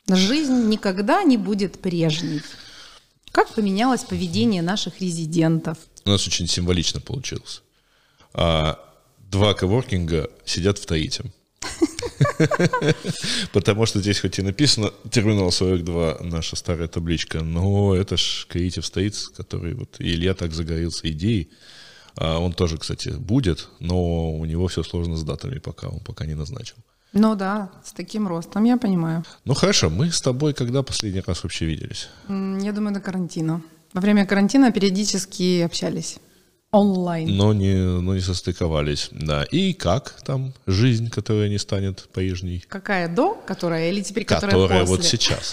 Жизнь никогда не будет прежней. Как поменялось поведение наших резидентов? У нас очень символично получилось. 2 коворкинга сидят в третьем. Потому что здесь хоть и написано терминал 42, наша старая табличка, но это ж Creative States, который вот Илья так загорелся идеей. Он тоже, кстати, будет, но у него все сложно с датами пока, он пока не назначил. Ну да, с таким ростом, я понимаю. Ну хорошо, мы с тобой когда последний раз вообще виделись? Я думаю, до карантина. Во время карантина периодически общались. Онлайн. Но не состыковались, да. И как там жизнь, которая не станет прежней? Какая до, которая, или теперь которая Которая после? вот сейчас.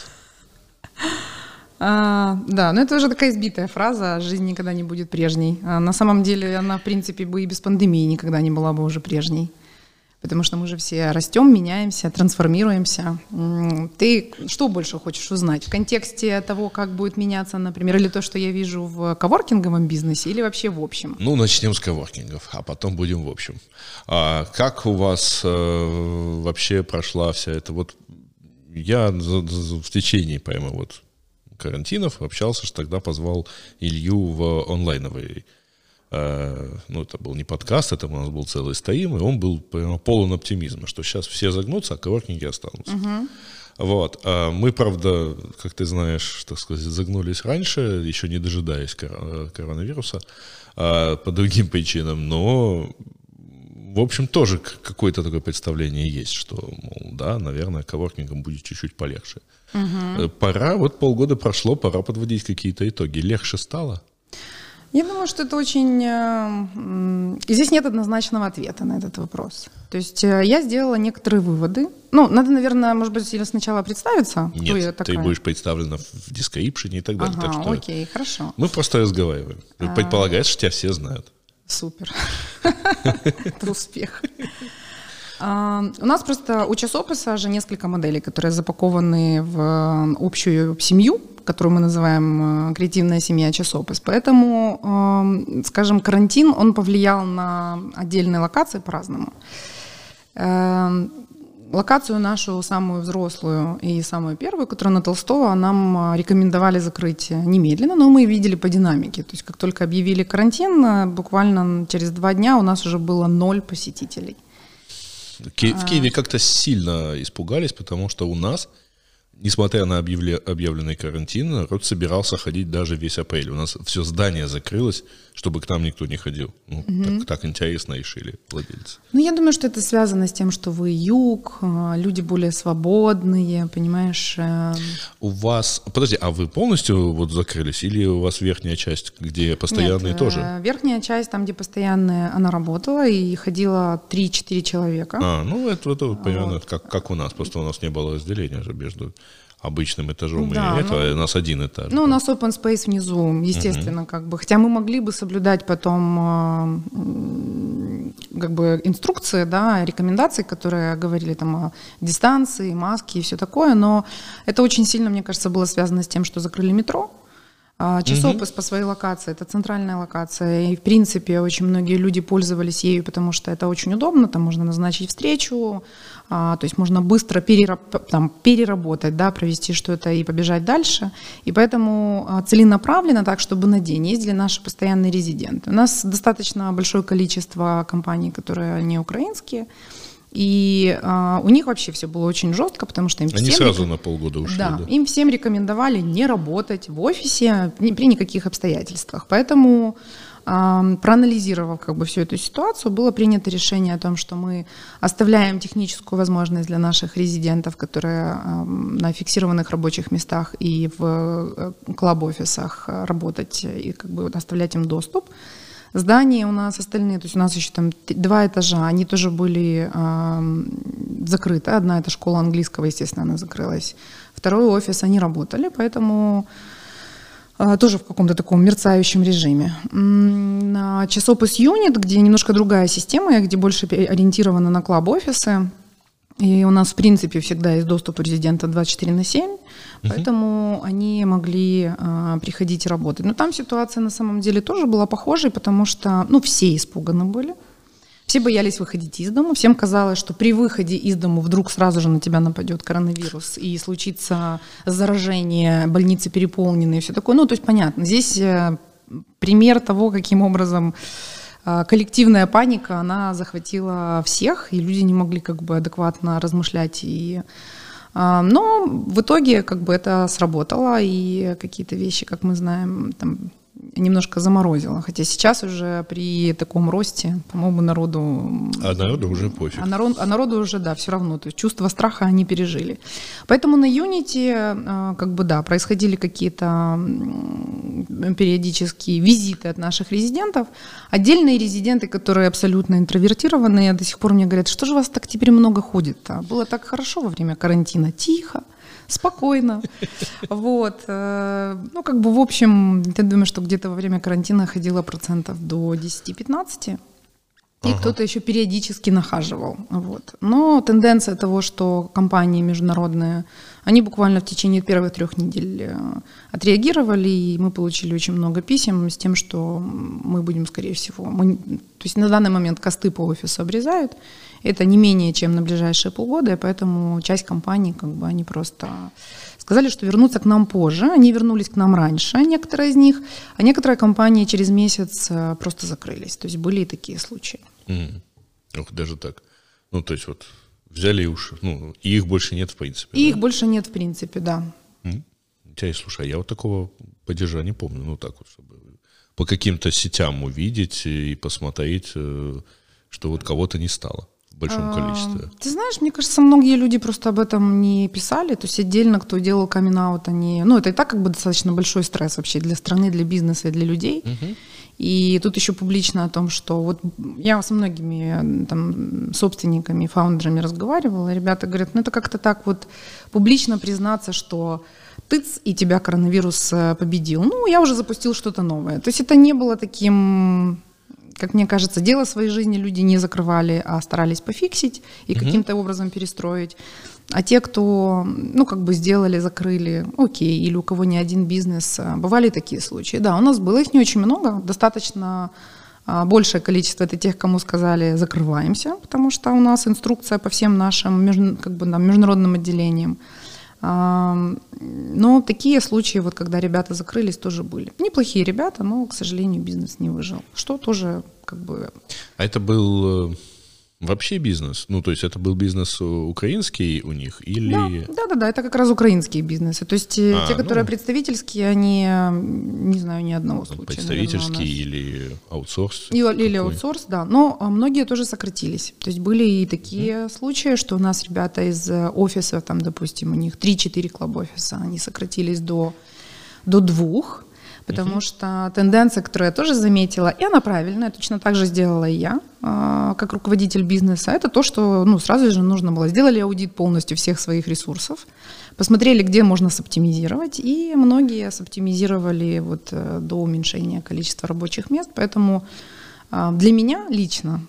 Да, но это уже такая избитая фраза, жизнь никогда не будет прежней. На самом деле она, в принципе, бы и без пандемии никогда не была бы уже прежней. Потому что мы же все растем, меняемся, трансформируемся. Ты что больше хочешь узнать? В контексте того, как будет меняться, например, или то, что я вижу в коворкинговом бизнесе, или вообще в общем? Ну, начнем с коворкингов, а потом будем в общем. Как у вас вообще прошла вся эта вот... Я в течение прямо вот карантинов общался, что тогда позвал Илью в онлайновый. Ну, это был не подкаст, это у нас был целый стрим, и он был прямо полон оптимизма, что сейчас все загнутся, а коворкинги останутся. Вот. Мы, правда, как ты знаешь, так сказать, загнулись раньше, еще не дожидаясь коронавируса, по другим причинам, но, в общем, тоже какое-то такое представление есть, что, мол, да, наверное, коворкингам будет чуть-чуть полегче. Пора, вот полгода прошло, пора подводить какие-то итоги. Легче стало? Я думаю, что это очень... Здесь нет однозначного ответа на этот вопрос. То есть я сделала некоторые выводы. Ну, надо, наверное, может быть, сначала представиться. Нет, я такая. ты будешь представлена в дескрипшене и так далее. Ага, так что окей, хорошо. мы просто разговариваем. Предполагается, что тебя все знают. Супер. Это успех. У нас просто у часописа же несколько моделей, которые запакованы в общую семью, которую мы называем «Креативная семья часопис». Поэтому, скажем, карантин, он повлиял на отдельные локации по-разному. Локацию нашу, самую взрослую и самую первую, которая на Толстого, нам рекомендовали закрыть немедленно, но мы видели по динамике. То есть как только объявили карантин, буквально через 2 дня у нас уже было 0 посетителей. В Киеве как-то сильно испугались, потому что у нас, несмотря на объявленный карантин, народ собирался ходить даже весь апрель. У нас все здание закрылось, чтобы к нам никто не ходил. Ну, так интересно решили владельцы. Ну, я думаю, что это связано с тем, что вы юг, люди более свободные, понимаешь. У вас... Подожди, а вы полностью вот закрылись? Или у вас верхняя часть, где постоянные Нет, тоже? Верхняя часть, там, где постоянная, она работала, и ходило 3-4 человека. Ну, это примерно вот. Как у нас. Просто у нас не было разделения же между обычным этажом да, и это. У нас один этаж. Ну, у нас open space внизу, естественно, как бы. Хотя мы могли бы соблюдать потом как бы инструкции, да, рекомендации, которые говорили там о дистанции, маске и все такое, но это очень сильно, мне кажется, было связано с тем, что закрыли метро. Часопис по своей локации, это центральная локация, и в принципе очень многие люди пользовались ею, потому что это очень удобно, там можно назначить встречу, то есть можно быстро переработать, да, провести что-то и побежать дальше, и поэтому целенаправленно так, чтобы на день ездили наши постоянные резиденты. У нас достаточно большое количество компаний, которые не украинские, и у них вообще все было очень жестко, потому что им Они сразу на полгода ушли. Да, им всем рекомендовали не работать в офисе при никаких обстоятельствах. Поэтому, проанализировав как бы всю эту ситуацию, было принято решение о том, что мы оставляем техническую возможность для наших резидентов, которые на фиксированных рабочих местах и в клаб-офисах работать и как бы оставлять им доступ. Здания у нас остальные, то есть у нас еще там 2 этажа, они тоже были закрыты. Одна — это школа английского, естественно, она закрылась. Второй офис, они работали, поэтому тоже в каком-то таком мерцающем режиме. На часопис юнит, где немножко другая система, где больше ориентирована на клаб-офисы, и у нас, в принципе, всегда есть доступ у резидента 24/7, поэтому они могли приходить и работать. Но там ситуация на самом деле тоже была похожей, потому что, все испуганы были. Все боялись выходить из дома, всем казалось, что при выходе из дома вдруг сразу же на тебя нападет коронавирус и случится заражение, больницы переполнены и все такое. Ну, то есть понятно, здесь пример того, каким образом коллективная паника, она захватила всех, и люди не могли как бы адекватно размышлять. Но в итоге как бы это сработало, и какие-то вещи, как мы знаем, там немножко заморозило. Хотя сейчас уже при таком росте, по-моему, народу... А народу уже пофиг. А народу уже, да, все равно. То есть чувство страха они пережили. Поэтому на Unity, как бы, да, происходили какие-то периодические визиты от наших резидентов. Отдельные резиденты, которые абсолютно интровертированные, до сих пор мне говорят, что же вас так теперь много ходит-то? Было так хорошо во время карантина. Тихо. Спокойно. Вот. Ну, как бы, в общем, я думаю, что где-то во время карантина ходило процентов до 10-15, и кто-то еще периодически нахаживал. Вот. Но тенденция того, что компании международные, они буквально в течение первых 3 недель отреагировали, и мы получили очень много писем с тем, что мы будем, скорее всего... То есть на данный момент косты по офису обрезают. Это не менее, чем на ближайшие полгода, и поэтому часть компаний, как бы, они просто сказали, что вернутся к нам позже. Они вернулись к нам раньше, некоторые из них, а некоторые компании через месяц просто закрылись. То есть были и такие случаи. Ох, даже так. Ну, то есть вот взяли и уши. Ну, и их больше нет в принципе. И их больше нет в принципе, да. Слушай, я вот такого падежа не помню. Ну, так вот, чтобы по каким-то сетям увидеть и посмотреть, что вот кого-то не стало в большом количестве. Ты знаешь, мне кажется, многие люди просто об этом не писали. То есть отдельно, кто делал камин-аут, они... Ну, это и так как бы достаточно большой стресс вообще для страны, для бизнеса и для людей. И тут еще публично о том, что вот я со многими там собственниками, фаундерами разговаривала, и ребята говорят, ну это как-то так вот публично признаться, что тыц, и тебя коронавирус победил. Ну, я уже запустил что-то новое. То есть это не было таким... Как мне кажется, дело своей жизни люди не закрывали, а старались пофиксить и каким-то образом перестроить. А те, кто, ну, как бы сделали, закрыли, окей, или у кого не один бизнес, бывали такие случаи. Да, у нас было их не очень много, достаточно большее количество это тех, кому сказали закрываемся, потому что у нас инструкция по всем нашим как бы, международным отделениям. Но такие случаи, вот, когда ребята закрылись, тоже были. Неплохие ребята, но, к сожалению, бизнес не выжил. Что тоже как бы... А это был вообще бизнес? Ну, то есть это был бизнес украинский у них? Или... Да, это как раз украинские бизнесы. То есть те, которые представительские, они, не знаю, ни одного случая. Представительские или аутсорс? Или аутсорс, да. Но многие тоже сократились. То есть были и такие случаи, что у нас ребята из офиса, там, допустим, у них 3-4 клаб-офиса, они сократились до 2. Потому что тенденция, которую я тоже заметила, и она правильная, точно так же сделала и я, как руководитель бизнеса, это то, что сразу же нужно было. Сделали аудит полностью всех своих ресурсов, посмотрели, где можно соптимизировать, и многие соптимизировали вот до уменьшения количества рабочих мест. Поэтому для меня лично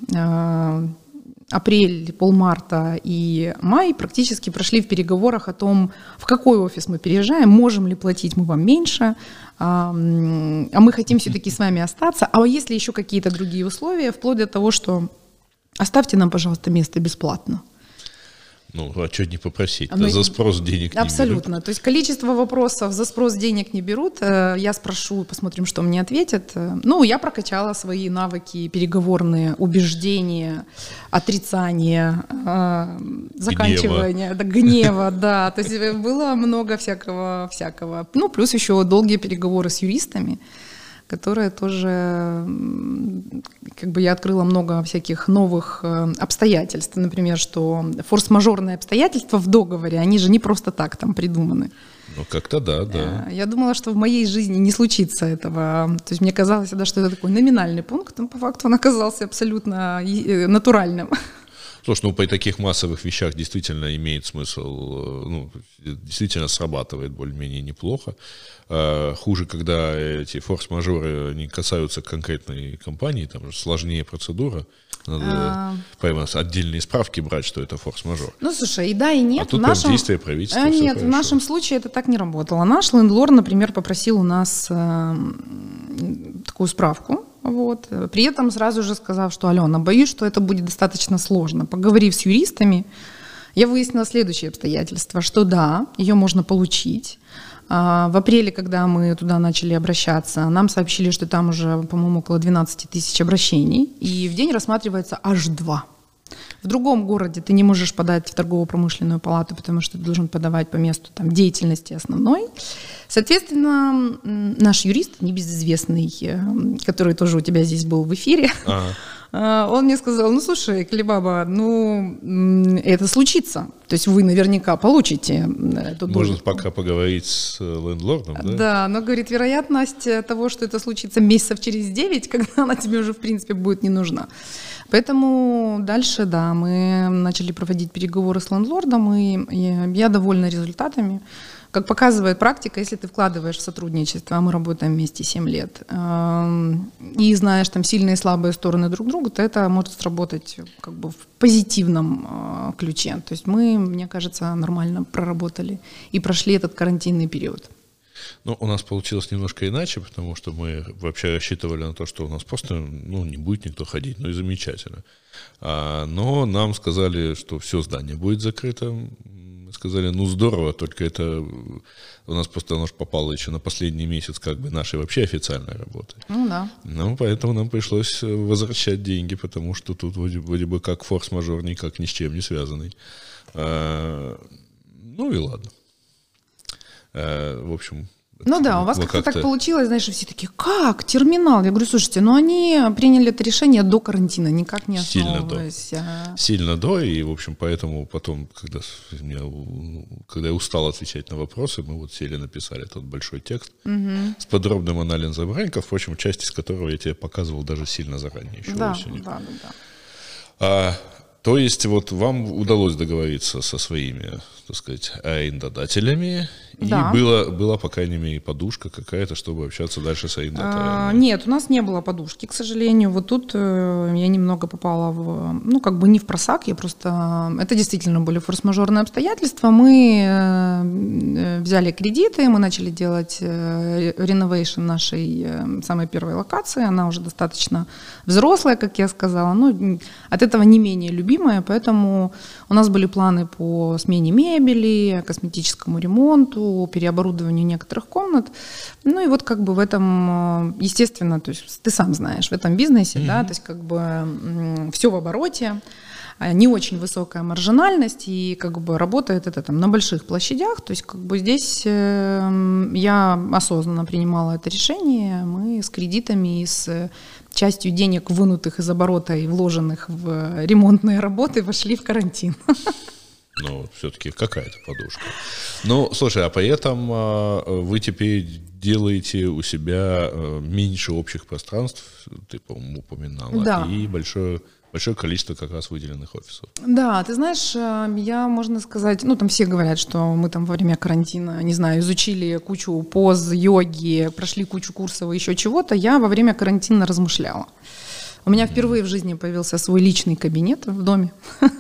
апрель, полмарта и май практически прошли в переговорах о том, в какой офис мы переезжаем, можем ли платить мы вам меньше, а мы хотим все-таки с вами остаться, а есть ли еще какие-то другие условия, вплоть до того, что оставьте нам, пожалуйста, место бесплатно. Ну, а что не попросить? За спрос денег не абсолютно. берут. То есть количество вопросов за спрос денег не берут. Я спрошу, посмотрим, что мне ответят. Ну, я прокачала свои навыки переговорные, убеждения, отрицания, заканчивания, гнева, да. То есть было много всякого. Ну, плюс еще долгие переговоры с юристами, которые тоже, как бы я открыла много всяких новых обстоятельств. Например, что форс-мажорные обстоятельства в договоре, они же не просто так там придуманы. Ну, как-то да. Я думала, что в моей жизни не случится этого. То есть мне казалось всегда, что это такой номинальный пункт, но по факту он оказался абсолютно натуральным. Слушай, при таких массовых вещах действительно имеет смысл, действительно срабатывает более-менее неплохо. Хуже, когда эти форс-мажоры не касаются конкретной компании, там же сложнее процедура. Надо прямо отдельные справки брать, что это форс-мажор. Ну, слушай, и да, и нет. А тут прям действие правительства. Нет, в нашем случае это так не работало. Наш лендлорд, например, попросил у нас такую справку Вот. При этом сразу же сказав, что Алена, боюсь, что это будет достаточно сложно. Поговорив с юристами, я выяснила следующие обстоятельства, что да, ее можно получить. В апреле, когда мы туда начали обращаться, нам сообщили, что там уже, по-моему, около 12 тысяч обращений, и в день рассматривается аж 2. В другом городе ты не можешь подать в торгово-промышленную палату, потому что ты должен подавать по месту там, деятельности основной. Соответственно, наш юрист, небезызвестный, который тоже у тебя здесь был в эфире, он мне сказал, ну, слушай, Калибаба, ну, это случится. То есть вы наверняка получите эту долю. Можно пока поговорить с лендлордом, да? Да, но, говорит, вероятность того, что это случится месяцев через 9, когда она тебе уже, в принципе, будет не нужна. Поэтому дальше, да, мы начали проводить переговоры с лендлордом, и я довольна результатами. Как показывает практика, если ты вкладываешь в сотрудничество, а мы работаем вместе 7 лет, и знаешь там сильные и слабые стороны друг друга, то это может сработать как бы в позитивном ключе. То есть мы, мне кажется, нормально проработали и прошли этот карантинный период. Ну, у нас получилось немножко иначе, потому что мы вообще рассчитывали на то, что у нас просто не будет никто ходить, ну и замечательно. Но нам сказали, что все здание будет закрыто. Мы сказали, ну здорово, только это у нас просто оно попало еще на последний месяц как бы нашей вообще официальной работы. Ну да. Ну, поэтому нам пришлось возвращать деньги, потому что тут вроде бы как форс-мажор никак ни с чем не связанный. Ну и ладно. В общем... Ну да, у вас как-то так получилось, знаешь, все такие, как, терминал? Я говорю, слушайте, ну они приняли это решение до карантина, никак не основываясь. Сильно до, и, в общем, поэтому потом, когда я устал отвечать на вопросы, мы вот сели, написали тот большой текст с подробным анализом рынка, впрочем, часть из которого я тебе показывал даже сильно заранее. Еще да. То есть вот вам удалось договориться со своими, так сказать, арендодателями, да. И была, по крайней мере, подушка какая-то, чтобы общаться дальше с арендодателями? Нет, у нас не было подушки, к сожалению. Вот тут я немного попала в, не в просак, я просто... Это действительно были форс-мажорные обстоятельства. Мы взяли кредиты, мы начали делать реновейшн нашей самой первой локации. Она уже достаточно взрослая, как я сказала, но от этого не менее любимая, поэтому у нас были планы по смене мебели, косметическому ремонту, переоборудованию некоторых комнат. Ну и вот как бы в этом, естественно, то есть ты сам знаешь, в этом бизнесе, да, то есть как бы все в обороте, не очень высокая маржинальность, и как бы работает это там на больших площадях, то есть как бы здесь я осознанно принимала это решение, мы с кредитами и с частью денег, вынутых из оборота и вложенных в ремонтные работы, вошли в карантин. Ну, все-таки какая-то подушка. Ну, слушай, а при этом вы теперь делаете у себя меньше общих пространств, ты, по-моему, упоминала, да. И большое количество как раз выделенных офисов. Да, ты знаешь, я, можно сказать, там все говорят, что мы там во время карантина, не знаю, изучили кучу поз, йоги, прошли кучу курсов и еще чего-то. Я во время карантина размышляла. У меня впервые в жизни появился свой личный кабинет в доме.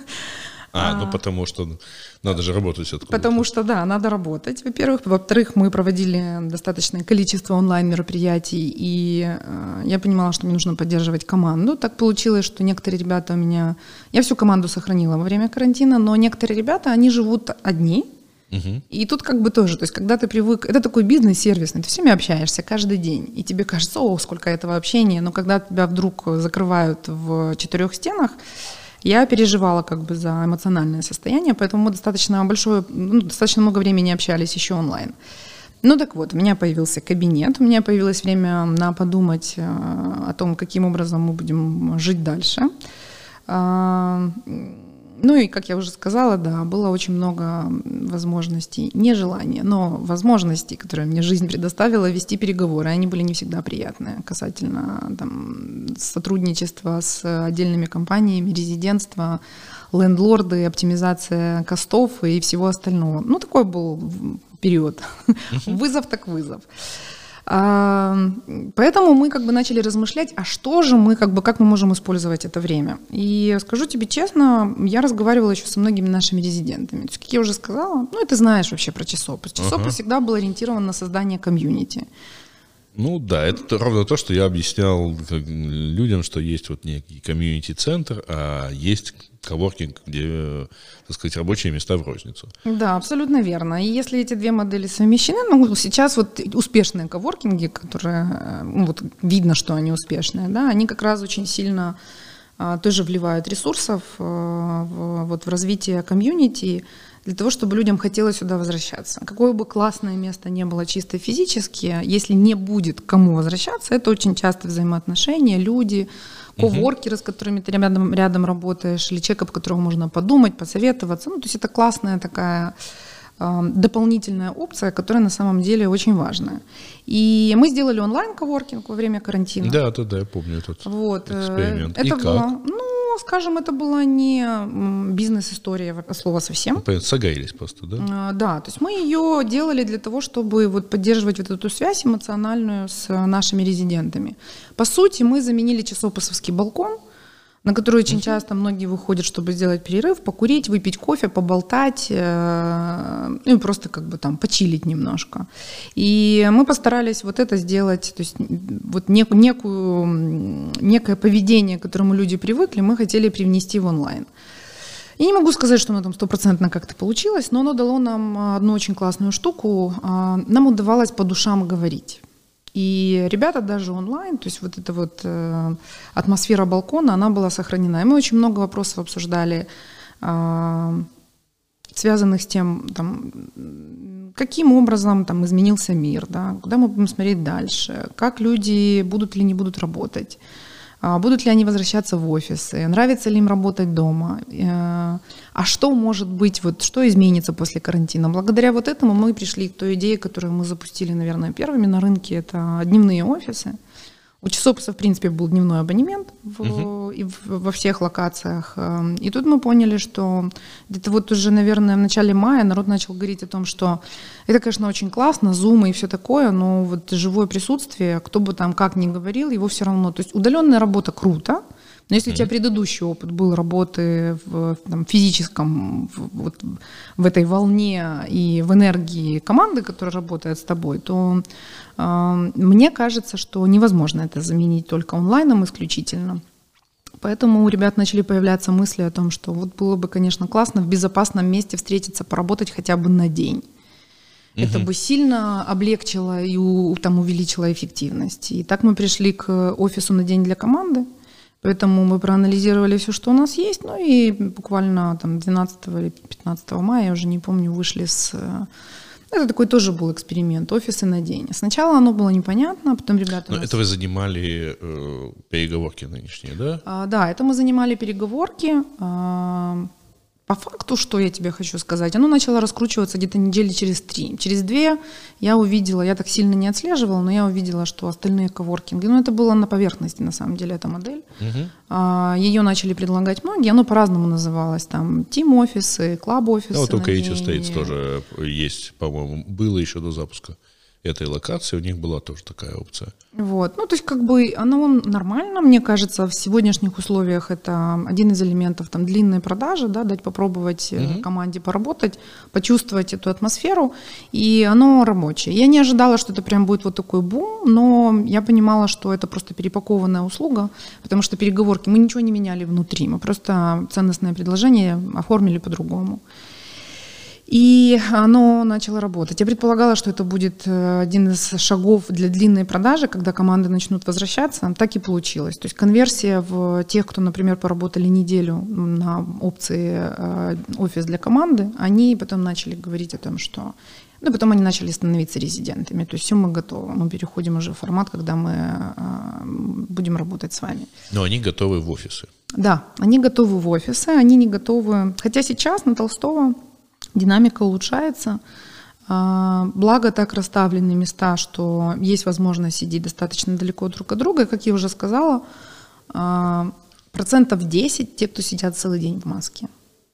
Потому что надо же работать откуда-то. Потому что, да, надо работать, во-первых. Во-вторых, мы проводили достаточное количество онлайн-мероприятий, и я понимала, что мне нужно поддерживать команду. Так получилось, что некоторые ребята у меня... Я всю команду сохранила во время карантина, но некоторые ребята, они живут одни. И тут как бы тоже, то есть когда ты привык... Это такой бизнес сервисный, ты с всеми общаешься каждый день, и тебе кажется, сколько этого общения, но когда тебя вдруг закрывают в 4 стенах, я переживала как бы за эмоциональное состояние, поэтому мы достаточно много времени общались еще онлайн. Ну так вот, у меня появился кабинет, у меня появилось время на подумать о том, каким образом мы будем жить дальше. Ну и, как я уже сказала, да, было очень много возможностей, не желания, но возможностей, которые мне жизнь предоставила, вести переговоры. Они были не всегда приятные касательно сотрудничества с отдельными компаниями, резидентства, лендлорды, оптимизация костов и всего остального. Ну, такой был период. Вызов так вызов. Поэтому мы как бы начали размышлять, а что же мы, как мы можем использовать это время. И скажу тебе честно, я разговаривала еще со многими нашими резидентами. То есть, как я уже сказала, ты знаешь вообще про ЧСОП. ЧСОП всегда был ориентирован на создание комьюнити. Ну да, это ровно то, что я объяснял людям, что есть вот некий комьюнити-центр, а есть коворкинг, где, так сказать, рабочие места в розницу. Да, абсолютно верно. И если эти две модели совмещены, ну, сейчас вот успешные коворкинги, которые, ну, вот видно, что они успешные, да, они как раз очень сильно тоже вливают ресурсов в развитие комьюнити, для того, чтобы людям хотелось сюда возвращаться. Какое бы классное место не было чисто физически, если не будет к кому возвращаться, это очень часто взаимоотношения, люди, коворкеры, с которыми ты рядом работаешь, или человек, об котором можно подумать, посоветоваться. Ну, то есть это классная такая дополнительная опция, которая на самом деле очень важная. И мы сделали онлайн-коворкинг во время карантина. Да, я помню этот эксперимент. Это и было, как? скажем, это была не бизнес-история от слова совсем. Согрелись просто, да? Да, то есть мы ее делали для того, чтобы вот поддерживать вот эту связь эмоциональную с нашими резидентами. По сути, мы заменили часопасовский балкон, на который очень часто многие выходят, чтобы сделать перерыв, покурить, выпить кофе, поболтать, ну и просто как бы там почилить немножко. И мы постарались вот это сделать, то есть вот некое поведение, к которому люди привыкли, мы хотели привнести в онлайн. Я не могу сказать, что оно там 100% как-то получилось, но оно дало нам одну очень классную штуку. Нам удавалось по душам говорить. И ребята даже онлайн, то есть вот эта вот атмосфера балкона, она была сохранена. И мы очень много вопросов обсуждали, связанных с тем, там, каким образом там изменился мир, да, куда мы будем смотреть дальше, как люди будут или не будут работать, будут ли они возвращаться в офисы, нравится ли им работать дома, а что может быть, вот, что изменится после карантина. Благодаря вот этому мы пришли к той идее, которую мы запустили, наверное, первыми на рынке, это дневные офисы. У часопаса, в принципе, был дневной абонемент во всех локациях. И тут мы поняли, что где-то вот уже, наверное, в начале мая народ начал говорить о том, что это, конечно, очень классно, зумы и все такое, но вот живое присутствие, кто бы там как ни говорил, его все равно. То есть удаленная работа круто, но если у тебя предыдущий опыт был работы в физическом, в этой волне и в энергии команды, которая работает с тобой, то мне кажется, что невозможно это заменить только онлайном исключительно. Поэтому у ребят начали появляться мысли о том, что вот было бы, конечно, классно в безопасном месте встретиться, поработать хотя бы на день. Это бы сильно облегчило и увеличило эффективность. И так мы пришли к офису на день для команды. Поэтому мы проанализировали все, что у нас есть, ну и буквально там 12 или 15 мая, я уже не помню, вышли с... Это такой тоже был эксперимент, офисы на день. Сначала оно было непонятно, потом ребята... Но это вы занимали переговорки нынешние, да? Да, это мы занимали переговорки. По факту, что я тебе хочу сказать, оно начало раскручиваться где-то недели через 3. Через 2 я увидела, я так сильно не отслеживала, но я увидела, что остальные коворкинги, это было на поверхности, на самом деле, эта модель. Ее начали предлагать многие, оно по-разному называлось, там, тим-офисы, клаб-офисы. Да, вот у Creative States тоже есть, по-моему, было еще до запуска этой локации, у них была тоже такая опция. Вот, то есть как бы оно нормально, мне кажется, в сегодняшних условиях это один из элементов там длинной продажи, да, дать попробовать команде поработать, почувствовать эту атмосферу, и оно рабочее. Я не ожидала, что это прям будет вот такой бум, но я понимала, что это просто перепакованная услуга, потому что переговорки, мы ничего не меняли внутри, мы просто ценностное предложение оформили по-другому. И оно начало работать. Я предполагала, что это будет один из шагов для длинной продажи, когда команды начнут возвращаться. Так и получилось. То есть конверсия в тех, кто, например, поработали неделю на опции офис для команды, они потом начали говорить о том, что... потом они начали становиться резидентами. То есть все, мы готовы. Мы переходим уже в формат, когда мы будем работать с вами. Но они готовы в офисы. Да, они готовы в офисы, они не готовы... Хотя сейчас на Толстого... Динамика улучшается, благо так расставлены места, что есть возможность сидеть достаточно далеко друг от друга. И, как я уже сказала, 10% те, кто сидят целый день в маске.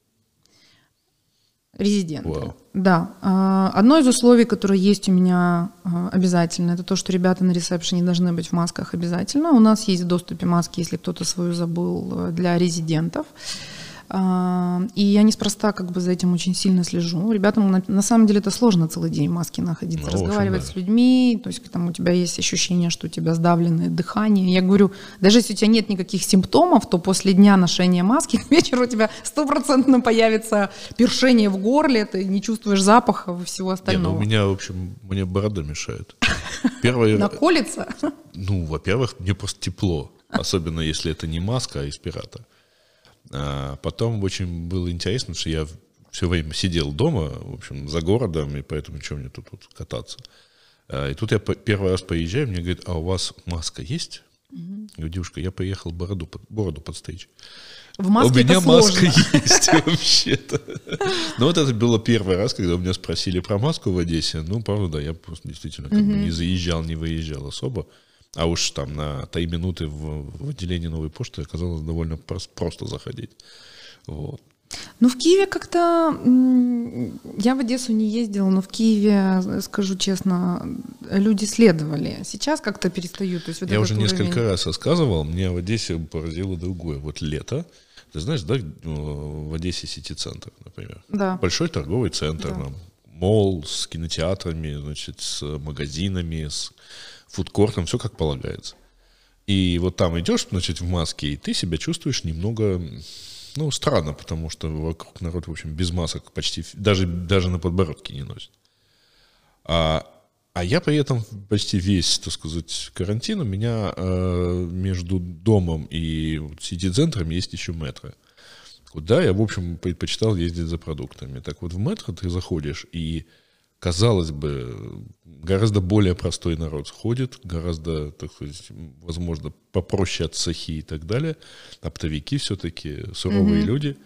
Резиденты. Wow. Да. Одно из условий, которое есть у меня обязательно, это то, что ребята на ресепшене должны быть в масках обязательно. У нас есть в доступе маски, если кто-то свою забыл, для резидентов. И я неспроста как бы за этим очень сильно слежу. Ребятам на самом деле это сложно целый день в маске находиться, разговаривать с людьми, то есть там у тебя есть ощущение, что у тебя сдавленное дыхание. Я говорю, даже если у тебя нет никаких симптомов, то после дня ношения маски к вечеру у тебя 100% появится першение в горле, ты не чувствуешь запаха и всего остального. У меня, в общем, мне борода мешает. Наколется? Ну, во-первых, мне просто тепло, особенно если это не маска, а респиратор. Потом очень было интересно, что я все время сидел дома, в общем, за городом, и поэтому что мне тут кататься. И тут я первый раз поезжаю, мне говорят, а у вас маска есть? Я говорю, девушка, я поехал бороду подстричь. В маске у меня это маска сложно. есть вообще-то. Ну вот это было первый раз, когда у меня спросили про маску в Одессе. Ну, правда, да, я просто действительно как бы не заезжал, не выезжал особо. А уж там на 3 минуты в отделении Новой почты оказалось довольно просто заходить. Вот. Ну, в Киеве как-то... Я в Одессу не ездила, но в Киеве, скажу честно, люди следовали. Сейчас как-то перестают. То есть вот я уже несколько раз рассказывал, мне в Одессе поразило другое. Вот лето. Ты знаешь, да, в Одессе сити-центр, например. Да. Большой торговый центр. Да. Молл с кинотеатрами, значит, с магазинами, с фудкортом, все как полагается. И вот там идешь, значит, в маске, и ты себя чувствуешь немного... Ну, странно, потому что вокруг народ, в общем, без масок почти, даже на подбородке не носит. А я при этом почти весь, так сказать, карантин, у меня между домом и сити-центром есть еще метро. Куда я, в общем, предпочитал ездить за продуктами. Так вот, в метро ты заходишь, и, казалось бы, гораздо более простой народ ходит, гораздо, так сказать, возможно, попроще от цехи и так далее. Оптовики все-таки суровые люди.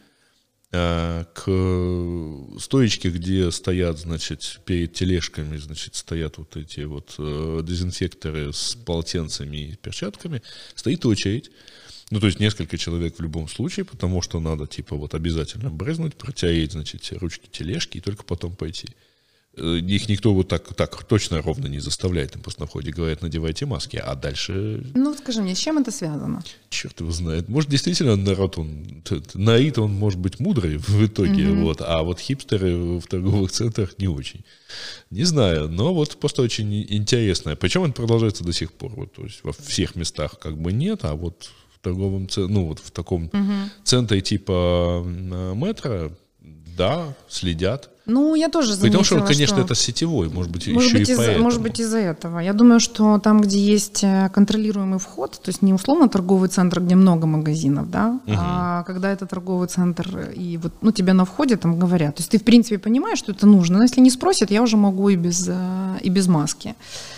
К стоечке, где стоят, значит, перед тележками, значит, стоят вот эти вот дезинфекторы с полотенцами и перчатками, стоит очередь. Ну, то есть несколько человек в любом случае, потому что надо, типа, вот обязательно брезнуть, протереть, значит, ручки тележки и только потом пойти. Их никто вот так точно ровно не заставляет. Им просто на входе говорят, надевайте маски, а дальше... Ну, скажи мне, с чем это связано? Черт его знает. Может, действительно, народ, наид, он может быть мудрый в итоге, вот, а вот хипстеры в торговых центрах не очень. Не знаю, но вот просто очень интересно. Причем это продолжается до сих пор. Вот, то есть во всех местах как бы нет, а вот в торговом центре, ну, вот в таком центре типа метро, да, следят. Ну, я тоже заметила, потому что, конечно, это сетевой, может быть, еще и поэтому. Может быть, из-за этого. Я думаю, что там, где есть контролируемый вход, то есть не условно торговый центр, где много магазинов, да, а когда это торговый центр, и вот, ну, тебя на входе там говорят. То есть ты, в принципе, понимаешь, что это нужно, но если не спросят, я уже могу и без маски.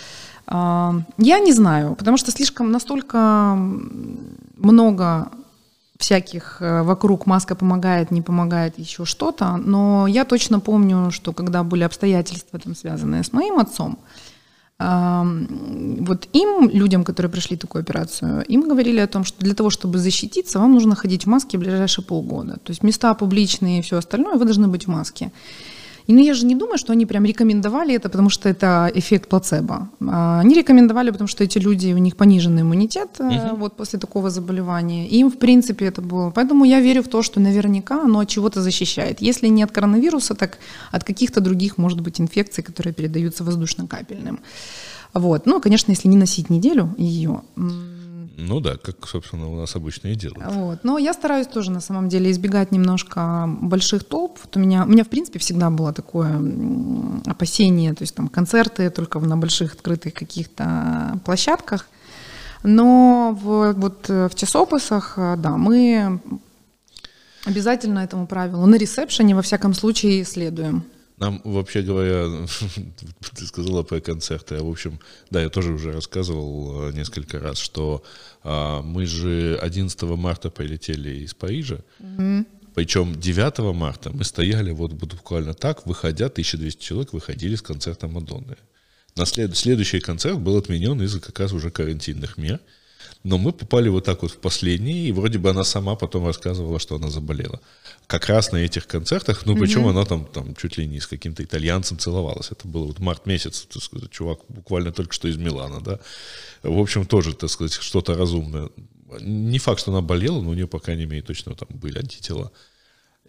Я не знаю, потому что слишком настолько много всяких вокруг маска помогает, не помогает, еще что-то. Но я точно помню, что когда были обстоятельства, там, связанные с моим отцом, вот им, людям, которые прошли такую операцию, им говорили о том, что для того, чтобы защититься, вам нужно ходить в маске в ближайшие полгода. То есть места публичные и все остальное, вы должны быть в маске. И я же не думаю, что они прям рекомендовали это, потому что это эффект плацебо. Они рекомендовали, потому что эти люди, у них пониженный иммунитет вот после такого заболевания. И им, в принципе, это было. Поэтому я верю в то, что наверняка оно от чего-то защищает. Если не от коронавируса, так от каких-то других, может быть, инфекций, которые передаются воздушно-капельным. Вот. Ну, конечно, если не носить неделю ее... Ну да, как, собственно, у нас обычно и делают. Вот. Но я стараюсь тоже, на самом деле, избегать немножко больших толп. Вот у меня, в принципе, всегда было такое опасение, то есть там концерты только на больших открытых каких-то площадках. Но вот в часописах, да, мы обязательно этому правилу на ресепшене, во всяком случае, следуем. Нам, вообще говоря, ты сказала про концерты, в общем, да, я тоже уже рассказывал несколько раз, что мы же 11 марта прилетели из Парижа, причем 9 марта мы стояли вот буквально так, выходя, 1200 человек выходили с концерта Мадонны. На следующий концерт был отменен из-за как раз уже карантинных мер. Но мы попали вот так вот в последний, и вроде бы она сама потом рассказывала, что она заболела. Как раз на этих концертах, ну, причем она там чуть ли не с каким-то итальянцем целовалась. Это был вот март месяц, так сказать, чувак буквально только что из Милана, да. В общем, тоже, так сказать, что-то разумное. Не факт, что она болела, но у нее, по крайней мере, точно там были антитела.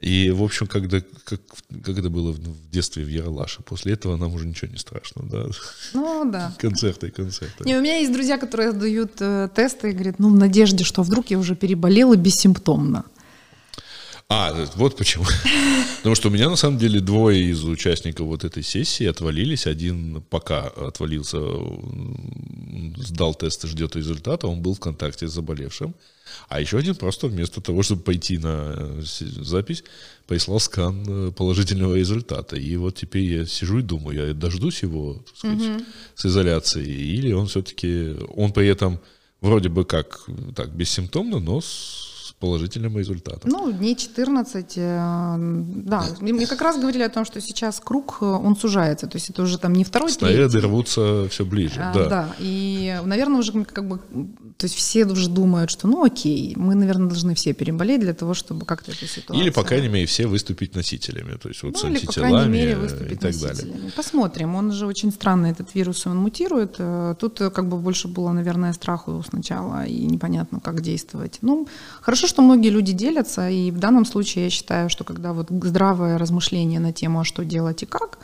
И, в общем, когда было в детстве в Ералаше, после этого нам уже ничего не страшно, да? Ну, да. Концерты. Не, у меня есть друзья, которые дают тесты и говорят, в надежде, что вдруг я уже переболела бессимптомно. Вот почему. Потому что у меня, на самом деле, 2 из участников вот этой сессии отвалились. Один пока отвалился, сдал тест и ждет результата, он был в контакте с заболевшим. А еще один просто вместо того, чтобы пойти на запись, прислал скан положительного результата. И вот теперь я сижу и думаю, я дождусь его, так сказать, с изоляцией, или он все-таки, он при этом вроде бы как так бессимптомно, но с положительным результатом. Дней 14, да. Мне как раз говорили о том, что сейчас круг, он сужается, то есть это уже там не второй, снаряды рвутся все ближе, да. Да, и, наверное, уже то есть все уже думают, что окей, мы, наверное, должны все переболеть для того, чтобы как-то эту ситуацию... Или, по крайней мере, все выступить носителями, то есть вот с антителами, или, по крайней мере, выступить и так носителями. далее. Посмотрим, он же очень странный, этот вирус, он мутирует. Тут как бы больше было, наверное, страху сначала, и непонятно, как действовать. Хорошо, что многие люди делятся, и в данном случае я считаю, что когда вот здравое размышление на тему, а что делать и как,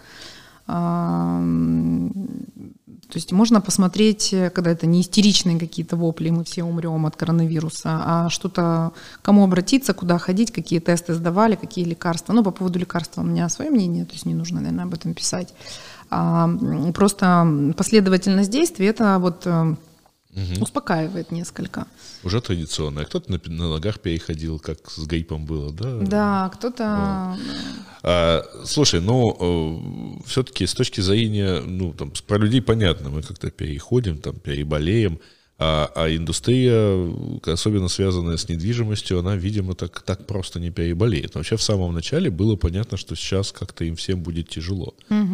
то есть можно посмотреть, когда это не истеричные какие-то вопли, мы все умрем от коронавируса, а что-то, кому обратиться, куда ходить, какие тесты сдавали, какие лекарства. По поводу лекарства у меня свое мнение, то есть не нужно, наверное, об этом писать. Просто последовательность действий, это вот успокаивает несколько. Уже традиционно. А кто-то на ногах переходил, как с гриппом было, да? Да, кто-то... Слушай, все-таки с точки зрения, про людей понятно, мы как-то переходим, переболеем, а индустрия, особенно связанная с недвижимостью, она, видимо, так просто не переболеет. Вообще в самом начале было понятно, что сейчас как-то им всем будет тяжело.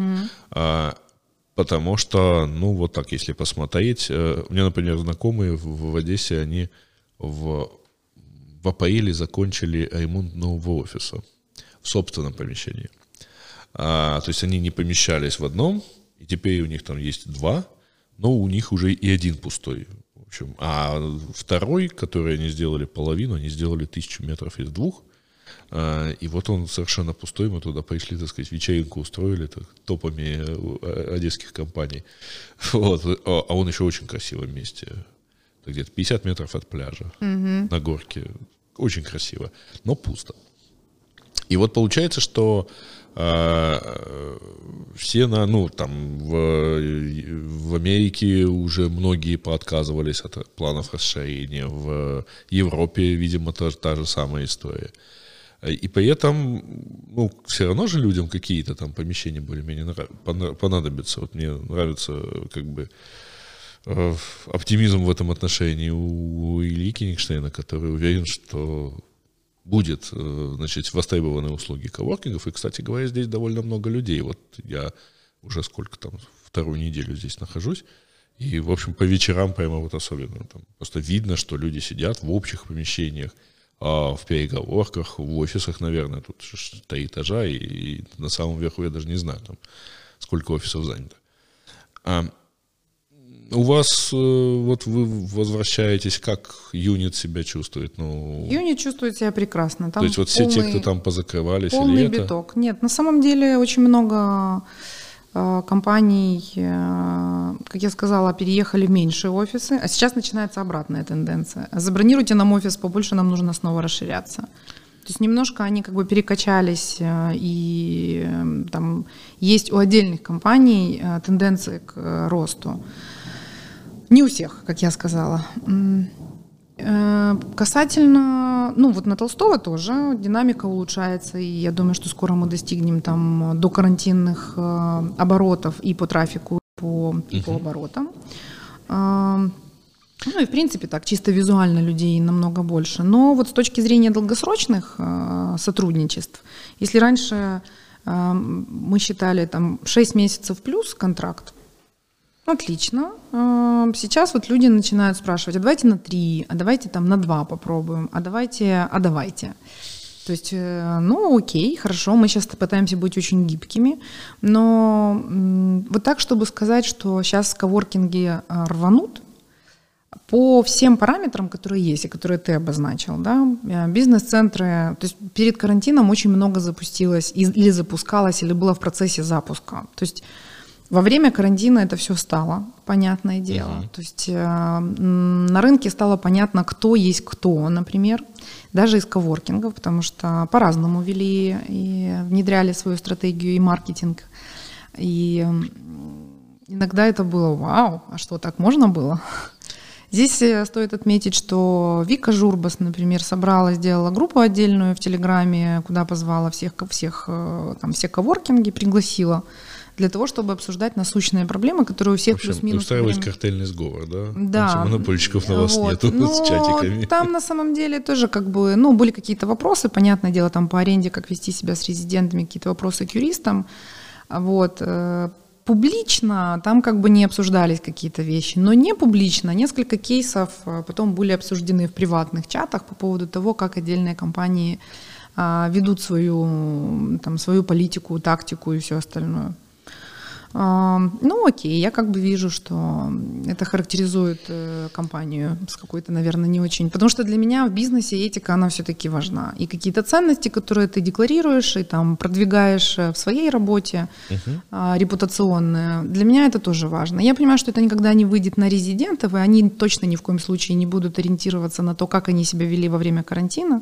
Потому что, вот так, если посмотреть, у меня, например, знакомые в Одессе, они в апреле закончили ремонт нового офиса в собственном помещении. То есть они не помещались в одном, и теперь у них там есть 2, но у них уже и 1 пустой. В общем, а второй, который они сделали половину, они сделали 1000 метров из 2. И вот он совершенно пустой, мы туда пришли, так сказать, вечеринку устроили топами одесских компаний. А он еще в очень красивом месте. Это где-то 50 метров от пляжа, на горке. Очень красиво, но пусто. И вот получается, что все в Америке уже многие поотказывались от планов расширения. В Европе, видимо, та же самая история. И при этом, все равно же людям какие-то там помещения более-менее понадобятся. Вот мне нравится оптимизм в этом отношении у Ильи Кенигштейна, который уверен, что будет, востребованы услуги коворкингов. И, кстати говоря, здесь довольно много людей. Вот я уже 2-ю неделю здесь нахожусь. И, в общем, по вечерам прямо особенно. Просто видно, что люди сидят в общих помещениях, в переговорках, в офисах, наверное, тут 3 этажа, и на самом верху я даже не знаю, сколько офисов занято. У вас, вы возвращаетесь, как юнит себя чувствует? Юнит чувствует себя прекрасно. То есть все те, кто там позакрывались, полный или это? биток. Нет, на самом деле очень много компаний, как я сказала, переехали в меньшие офисы, а сейчас начинается обратная тенденция. Забронируйте нам офис побольше, нам нужно снова расширяться. То есть немножко они перекачались, и там есть у отдельных компаний тенденции к росту. Не у всех, как я сказала. Касательно, на Толстого тоже динамика улучшается, и я думаю, что скоро мы достигнем там до карантинных оборотов и по трафику, и по оборотам. И в принципе так, чисто визуально людей намного больше. Но вот с точки зрения долгосрочных сотрудничеств, если раньше мы считали 6 месяцев плюс контракт, отлично. Сейчас люди начинают спрашивать, а давайте на 3, а давайте на 2 попробуем, а давайте. То есть, окей, хорошо, мы сейчас пытаемся быть очень гибкими, но вот так, чтобы сказать, что сейчас коворкинги рванут, По всем параметрам, которые есть и которые ты обозначил, да, бизнес-центры, то есть перед карантином очень много запустилось или запускалось, или было в процессе запуска. То есть во время карантина это все стало, понятное дело. То есть на рынке стало понятно, кто есть кто, например, даже из коворкингов, потому что по-разному вели и внедряли свою стратегию и маркетинг. И иногда это было вау, а что, так можно было? Здесь стоит отметить, что Вика Журбас, например, сделала группу отдельную в Телеграме, куда позвала все коворкинги, пригласила для того, чтобы обсуждать насущные проблемы, которые у всех плюс-минус... Устраивать картельный сговор, да? Да. Монопольщиков на вас нету с чатиками. Там на самом деле тоже были какие-то вопросы, понятное дело, там по аренде, как вести себя с резидентами, какие-то вопросы к юристам. Публично там не обсуждались какие-то вещи, но не публично. Несколько кейсов потом были обсуждены в приватных чатах по поводу того, как отдельные компании ведут свою политику, тактику и все остальное. Окей, я вижу, что это характеризует компанию с какой-то, наверное, не очень... Потому что для меня в бизнесе этика, она все-таки важна. И какие-то ценности, которые ты декларируешь и продвигаешь в своей работе, репутационные, для меня это тоже важно. Я понимаю, что это никогда не выйдет на резидентов, и они точно ни в коем случае не будут ориентироваться на то, как они себя вели во время карантина.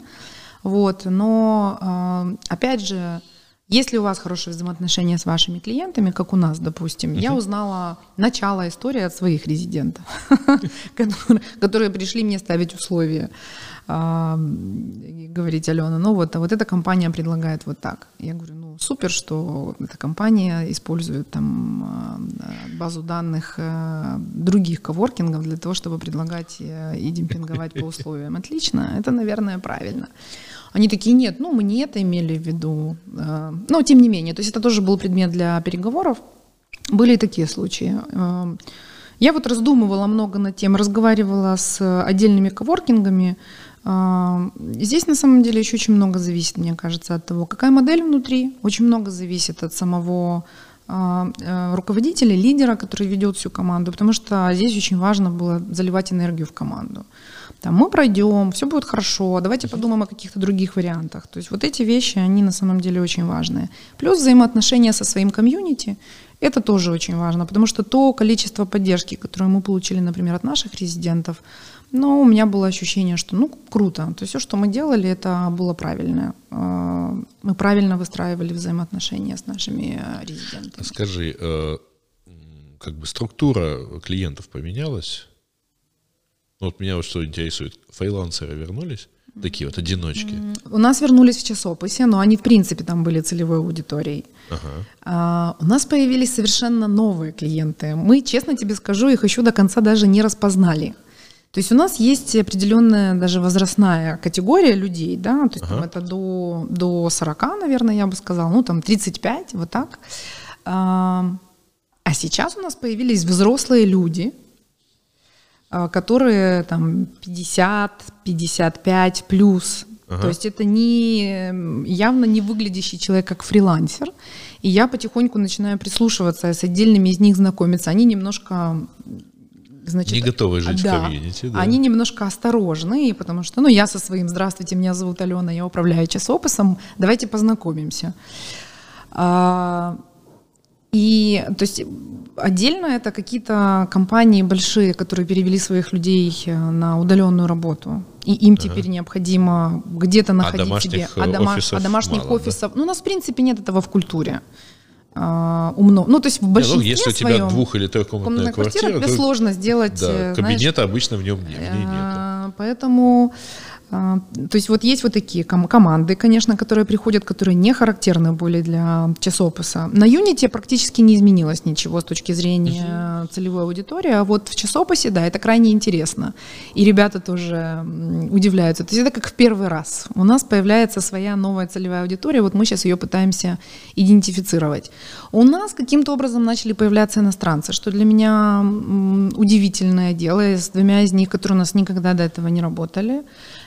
Но, опять же, если у вас хорошие взаимоотношения с вашими клиентами, как у нас, допустим, я узнала начало истории от своих резидентов, которые пришли мне ставить условия. Говорить: Алена, вот эта компания предлагает вот так. Я говорю: супер, что эта компания использует базу данных других коворкингов для того, чтобы предлагать и демпинговать по условиям. Отлично, это, наверное, правильно. Они такие: нет, мы не это имели в виду. Но тем не менее, то есть это тоже был предмет для переговоров. Были и такие случаи. Я раздумывала много над тем, разговаривала с отдельными коворкингами. Здесь на самом деле еще очень много зависит, мне кажется, от того, какая модель внутри. Очень много зависит от самого руководителя, лидера, который ведет всю команду, потому что здесь очень важно было заливать энергию в команду. Мы пройдем, все будет хорошо, давайте подумаем о каких-то других вариантах. То есть эти вещи, они на самом деле очень важные. Плюс взаимоотношения со своим комьюнити, это тоже очень важно, потому что то количество поддержки, которое мы получили, например, от наших резидентов, у меня было ощущение, что круто. То есть все, что мы делали, это было правильно. Мы правильно выстраивали взаимоотношения с нашими резидентами. Скажи, структура клиентов поменялась? Меня что интересует, фрилансеры вернулись? Такие одиночки? У нас вернулись в часописи, но они в принципе там были целевой аудиторией. У нас появились совершенно новые клиенты. Мы, честно тебе скажу, их еще до конца даже не распознали. То есть у нас есть определенная даже возрастная категория людей, да, то есть это до 40, наверное, я бы сказала, 35, вот так. А сейчас у нас появились взрослые люди, которые 50, 55 плюс. То есть это явно не выглядящий человек как фрилансер. И я потихоньку начинаю прислушиваться, с отдельными из них знакомиться. Они немножко... не готовы жить в комьюнити. Да. Они немножко осторожны, потому что я со своим: здравствуйте, меня зовут Алена, я управляю часописом, давайте познакомимся. И то есть отдельно это какие-то компании большие, которые перевели своих людей на удаленную работу. И им теперь необходимо где-то находить себе... домашних офисов. У нас в принципе нет этого в культуре. То есть в большинстве если у тебя двух- или трехкомнатная квартира, тебе сложно сделать... Да, кабинета обычно в нем нет. Поэтому... То есть есть такие команды, конечно, которые приходят, которые не характерны были для часописа. На Unity практически не изменилось ничего с точки зрения целевой аудитории, а в часописе, да, это крайне интересно. И ребята тоже удивляются. То есть это как в первый раз. У нас появляется своя новая целевая аудитория, мы сейчас ее пытаемся идентифицировать. У нас каким-то образом начали появляться иностранцы, что для меня удивительное дело. С 2 из них, которые у нас никогда до этого не работали.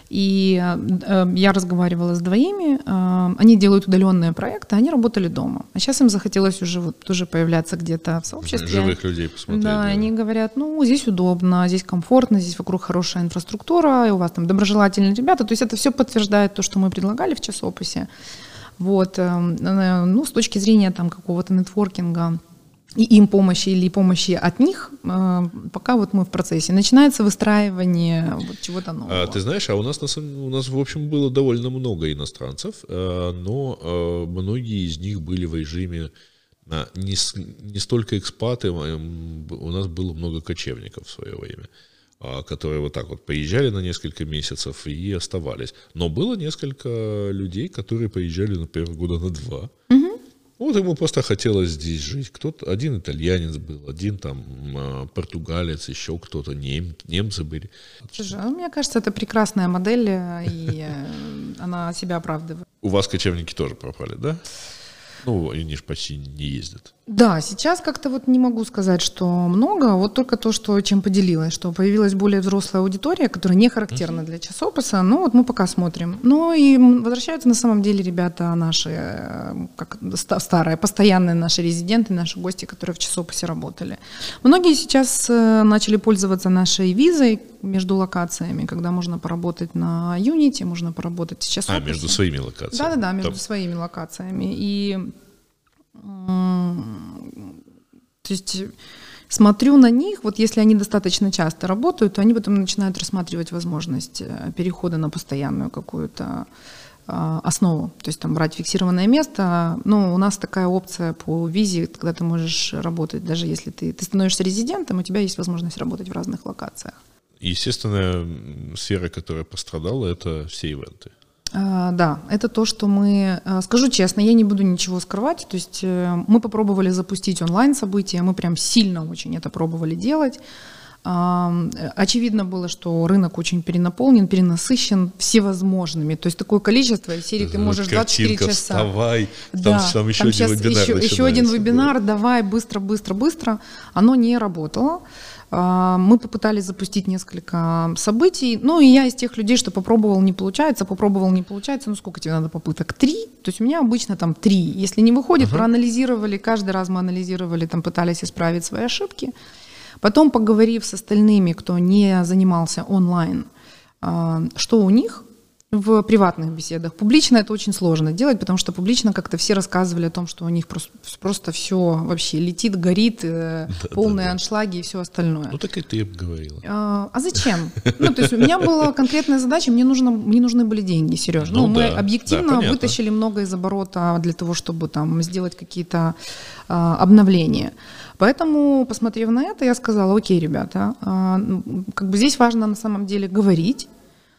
И я разговаривала с двоими, они делают удаленные проекты, они работали дома. А сейчас им захотелось уже вот тоже появляться где-то в сообществе. Живых людей посмотреть. Да, они говорят, ну, здесь удобно, здесь комфортно, здесь вокруг хорошая инфраструктура, и у вас там доброжелательные ребята. То есть это все подтверждает то, что мы предлагали в часописи. Вот. Ну, с точки зрения там какого-то нетворкинга, и им помощи или помощи от них, пока вот мы в процессе. Начинается выстраивание вот чего-то нового. Ты знаешь, у нас, в общем, было довольно много иностранцев, но многие из них были в режиме не столько экспаты, у нас было много кочевников в свое время, которые вот так вот поезжали на несколько месяцев и оставались. Но было несколько людей, которые поезжали, например, года на 2. Угу. Вот ему просто хотелось здесь жить. Кто-то, один итальянец был, один там португалец, еще кто-то, немцы были. Слушай, мне кажется, это прекрасная модель, и она себя оправдывает. У вас кочевники тоже пропали, да? Ну, они же почти не ездят. Да, сейчас как-то вот не могу сказать, что много, вот только то, что чем поделилась, что появилась более взрослая аудитория, которая не характерна для часописа, ну вот мы пока смотрим. Ну и возвращаются на самом деле ребята наши, как старые, постоянные наши резиденты, наши гости, которые в часописе работали. Многие сейчас начали пользоваться нашей визой между локациями, когда можно поработать на Unity, можно поработать с часописом. Между своими локациями. Да, между своими локациями. И то есть смотрю на них, вот если они достаточно часто работают, то они потом начинают рассматривать возможность перехода на постоянную какую-то основу, то есть там брать фиксированное место. Но у нас такая опция по визе, когда ты можешь работать, даже если ты становишься резидентом, у тебя есть возможность работать в разных локациях. Естественная сфера, которая пострадала, это все ивенты. Да, это то, что мы, скажу честно, я не буду ничего скрывать, то есть мы попробовали запустить онлайн-события, мы прям сильно очень это пробовали делать. Очевидно было, что рынок очень перенаполнен, перенасыщен всевозможными, то есть такое количество, в серии ты можешь 24 часа. Вставай, да, там еще один вебинар еще один вебинар, давай, быстро, оно не работало. Мы попытались запустить несколько событий, ну и я из тех людей, что попробовал, не получается, ну сколько тебе надо попыток? 3, то есть у меня обычно там 3, если не выходит, проанализировали, каждый раз мы анализировали, там пытались исправить свои ошибки, потом поговорив с остальными, кто не занимался онлайн, что у них в приватных беседах. Публично это очень сложно делать, потому что публично как-то все рассказывали о том, что у них просто все вообще летит, горит, полные аншлаги и все остальное. Ну так и ты говорила. А зачем? Ну, то есть у меня была конкретная задача, мне нужны были деньги, Сереж. Ну, мы объективно вытащили много из оборота для того, чтобы там сделать какие-то обновления. Поэтому, посмотрев на это, я сказала: окей, ребята, как бы здесь важно на самом деле говорить,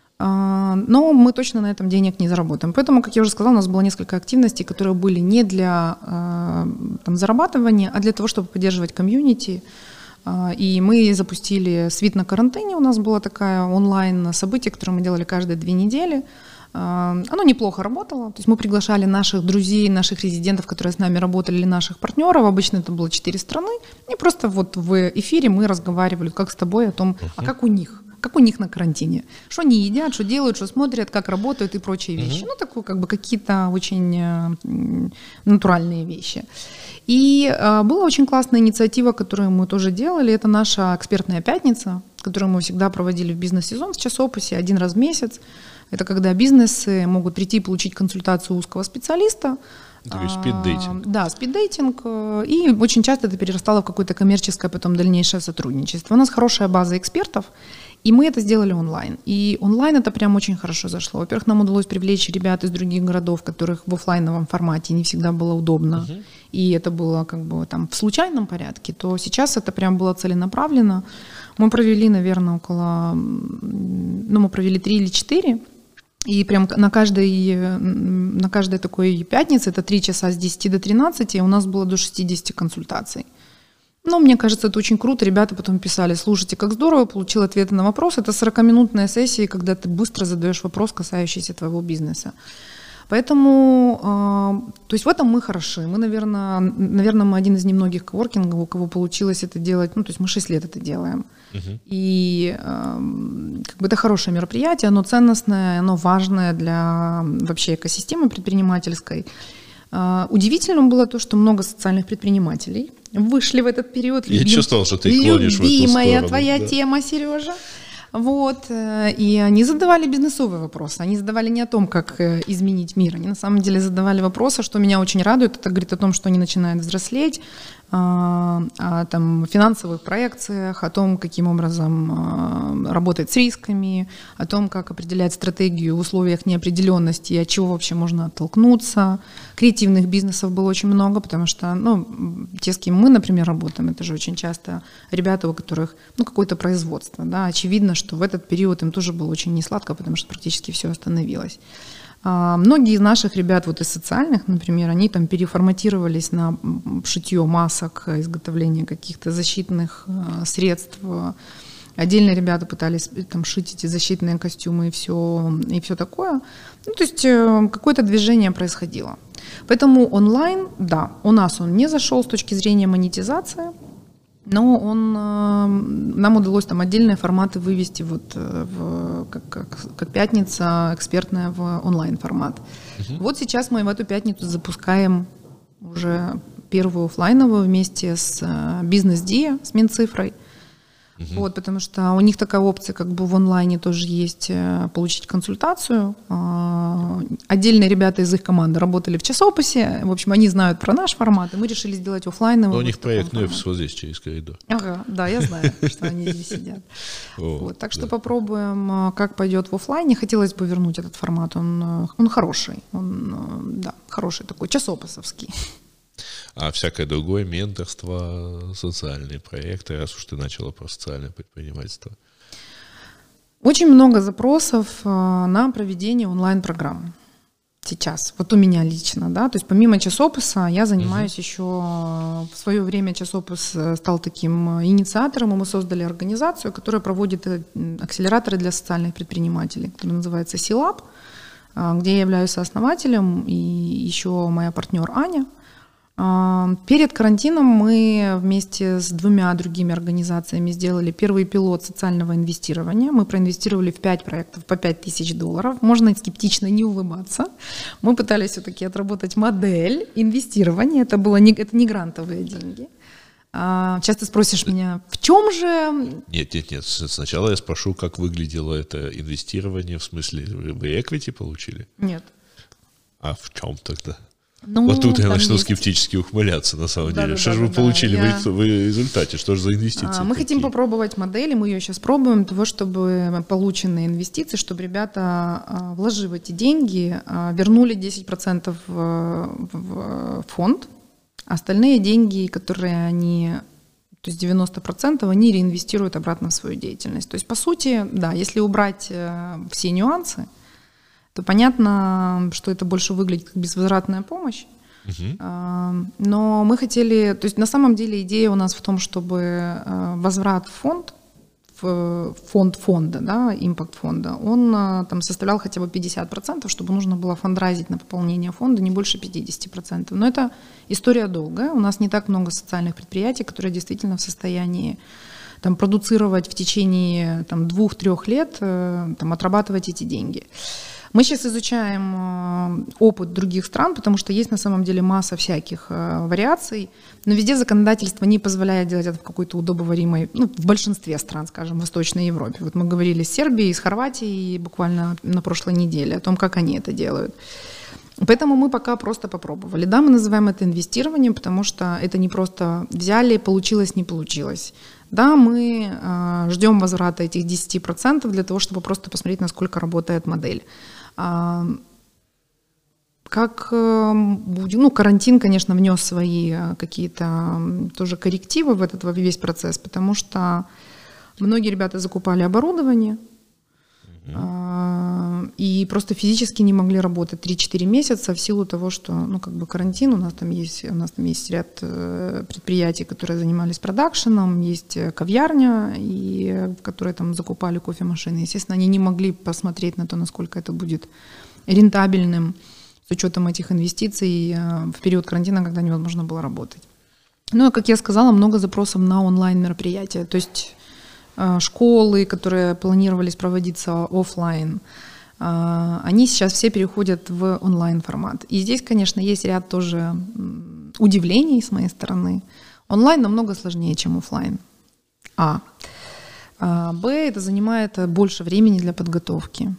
но мы точно на этом денег не заработаем. Поэтому, как я уже сказала, у нас было несколько активностей, которые были не для там, зарабатывания, а для того, чтобы поддерживать комьюнити. И мы запустили «Свит на карантине». У нас было такое онлайн-событие, которое мы делали каждые 2 недели. Оно неплохо работало. То есть мы приглашали наших друзей, наших резидентов, которые с нами работали, или наших партнеров. Обычно это было 4 страны. И просто вот в эфире мы разговаривали, как с тобой, о том, а как у них. Как у них на карантине. Что они едят, что делают, что смотрят, как работают и прочие вещи. Ну, такое как бы какие-то очень натуральные вещи. И была очень классная инициатива, которую мы тоже делали. Это наша экспертная пятница, которую мы всегда проводили в бизнес-сезон в часописе 1 раз в месяц. Это когда бизнесы могут прийти и получить консультацию узкого специалиста. То есть спиддейтинг. Да, спиддейтинг. И очень часто это перерастало в какое-то коммерческое, потом дальнейшее сотрудничество. У нас хорошая база экспертов, и мы это сделали онлайн. И онлайн это прям очень хорошо зашло. Во-первых, нам удалось привлечь ребят из других городов, которых в офлайновом формате не всегда было удобно. И это было как бы там в случайном порядке. То сейчас это прям было целенаправленно. Мы провели, наверное, мы провели 3 или 4. И прям на каждой такой пятнице, это 3 часа с 10 до 13, у нас было до 60 консультаций. Но мне кажется, это очень круто. Ребята потом писали: слушайте, как здорово, получил ответы на вопросы. Это 40-минутная сессия, когда ты быстро задаешь вопрос, касающийся твоего бизнеса. Поэтому, то есть в этом мы хороши. Мы, наверное, мы один из немногих коворкингов, у кого получилось это делать, ну, то есть мы 6 лет это делаем. И как бы это хорошее мероприятие, оно ценностное, оно важное для вообще экосистемы предпринимательской. Удивительным было то, что много социальных предпринимателей вышли в этот период. Я чувствовал, что ты клонишь в эту сторону. Любимая твоя тема, Сережа. Вот, и они задавали бизнесовые вопросы. Они задавали не о том, как изменить мир. Они на самом деле задавали вопросы, что меня очень радует. Это говорит о том, что они начинают взрослеть, о там, финансовых проекциях, о том, каким образом работать с рисками, о том, как определять стратегию в условиях неопределенности и от чего вообще можно оттолкнуться. Креативных бизнесов было очень много, потому что, ну, те, с кем мы, например, работаем, это же очень часто ребята, у которых, ну, какое-то производство, да, очевидно, что в этот период им тоже было очень несладко, потому что практически все остановилось. Многие из наших ребят, вот из социальных, например, они там переформатировались на шитье масок, изготовление каких-то защитных средств. Отдельно ребята пытались там шить эти защитные костюмы и все такое. Ну, то есть какое-то движение происходило. Поэтому онлайн, да, у нас он не зашел с точки зрения монетизации, но нам удалось там отдельные форматы вывести вот как пятница экспертная в онлайн-формат. Вот сейчас мы в эту пятницу запускаем уже первую офлайновую вместе с Бизнес-Диа, с Минцифрой. Вот, потому что у них такая опция, как бы в онлайне тоже есть, получить консультацию. Отдельные ребята из их команды работали в часописе. В общем, они знают про наш формат, и мы решили сделать офлайновый. Но у них проектный офис вот здесь, через коридор. Ага, да, я знаю, что они здесь сидят. Вот, так что попробуем, как пойдет в офлайне. Хотелось бы вернуть этот формат. Он хороший. Он, да, хороший такой, часописовский. А всякое другое, менторство, социальные проекты, раз уж ты начала про социальное предпринимательство? Очень много запросов на проведение онлайн-программ сейчас. Вот у меня лично, да, то есть помимо часописа я занимаюсь еще, в свое время часопис стал таким инициатором, и мы создали организацию, которая проводит акселераторы для социальных предпринимателей, которая называется C-Lab, где я являюсь сооснователем, и еще моя партнер Аня. Перед карантином мы вместе с 2 другими организациями сделали первый пилот социального инвестирования. Мы проинвестировали в 5 проектов по $5000. Можно скептично не улыбаться. Мы пытались все-таки отработать модель инвестирования. Это не грантовые деньги. Часто спросишь меня, в чем же... Нет. Сначала я спрошу, как выглядело это инвестирование. В смысле, вы equity получили? Нет. А в чем тогда? Ну, вот тут я начну скептически ухмыляться, на самом деле. Что же вы получили в результате? Что же за инвестиции? Мы хотим попробовать модель, и мы ее сейчас пробуем, того, чтобы полученные инвестиции, чтобы ребята, вложив эти деньги, вернули 10% в фонд, остальные деньги, которые они, то есть 90%, они реинвестируют обратно в свою деятельность. То есть, по сути, да, если убрать все нюансы, то понятно, что это больше выглядит как безвозвратная помощь. Но мы хотели, то есть на самом деле идея у нас в том, чтобы возврат в фонд фонда, да, импакт фонда, он там составлял хотя бы 50%, чтобы нужно было фандрайзить на пополнение фонда не больше 50%. Но это история долгая. У нас не так много социальных предприятий, которые действительно в состоянии там, продуцировать в течение 2-3 лет, там, отрабатывать эти деньги. Мы сейчас изучаем опыт других стран, потому что есть на самом деле масса всяких вариаций, но везде законодательство не позволяет делать это в какой-то удобоваримой, ну, в большинстве стран, скажем, в Восточной Европе. Вот мы говорили с Сербией, с Хорватией буквально на прошлой неделе о том, как они это делают. Поэтому мы пока просто попробовали. Да, мы называем это инвестированием, потому что это не просто взяли, получилось, не получилось. Да, мы ждем возврата этих 10% для того, чтобы просто посмотреть, насколько работает модель. Как будем, ну, карантин, конечно, внес свои какие-то тоже коррективы в этот весь процесс, потому что многие ребята закупали оборудование, и просто физически не могли работать 3-4 месяца в силу того, что, ну, как бы карантин, у нас там есть ряд предприятий, которые занимались продакшеном, есть кав'ярня, которые там закупали кофемашины. Естественно, они не могли посмотреть на то, насколько это будет рентабельным с учетом этих инвестиций в период карантина, когда невозможно было работать. Ну, и, как я сказала, много запросов на онлайн-мероприятия. То есть школы, которые планировались проводиться офлайн, они сейчас все переходят в онлайн-формат. И здесь, конечно, есть ряд тоже удивлений с моей стороны. Онлайн намного сложнее, чем офлайн. Б, это занимает больше времени для подготовки.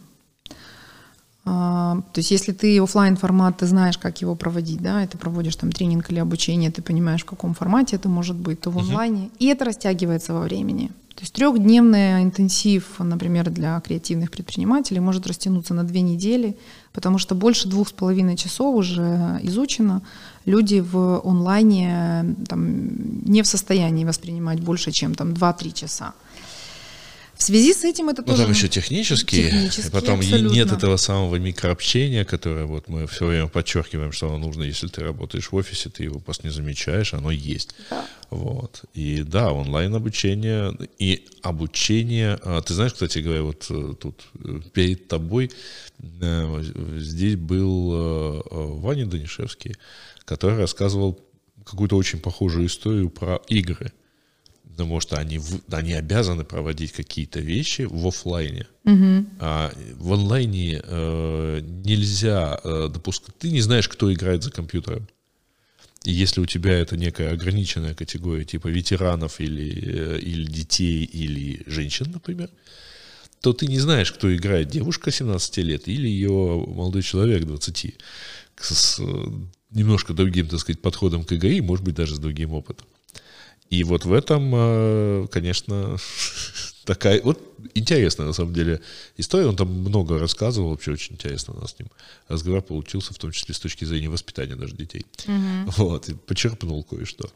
То есть если ты офлайн формат, ты знаешь, как его проводить, да, и ты проводишь там тренинг или обучение, ты понимаешь, в каком формате это может быть, то в онлайне. И это растягивается во времени. То есть 3-дневный интенсив, например, для креативных предпринимателей может растянуться на 2 недели, потому что больше 2,5 часов уже изучено. Люди в онлайне там, не в состоянии воспринимать больше, чем там, 2-3 часа. В связи с этим это тоже... там еще технически потом абсолютно. Нет этого самого микрообщения, которое вот мы все время подчеркиваем, что оно нужно, если ты работаешь в офисе, ты его просто не замечаешь, оно есть. Да. Вот. И да, онлайн-обучение и обучение... Ты знаешь, кстати говоря, вот тут перед тобой здесь был Ваня Данишевский, который рассказывал какую-то очень похожую историю про игры. Потому что они обязаны проводить какие-то вещи в офлайне. А в онлайне нельзя допускать. Ты не знаешь, кто играет за компьютером. И если у тебя это некая ограниченная категория, типа ветеранов или детей, или женщин, например, то ты не знаешь, кто играет, девушка 17 лет или ее молодой человек 20, с немножко другим, так сказать, подходом к игре, и, может быть, даже с другим опытом. И вот в этом, конечно, такая вот интересная, на самом деле, история. Он там много рассказывал, вообще очень интересно у нас с ним разговор получился, в том числе с точки зрения воспитания даже детей. Вот, и почерпнул кое-что.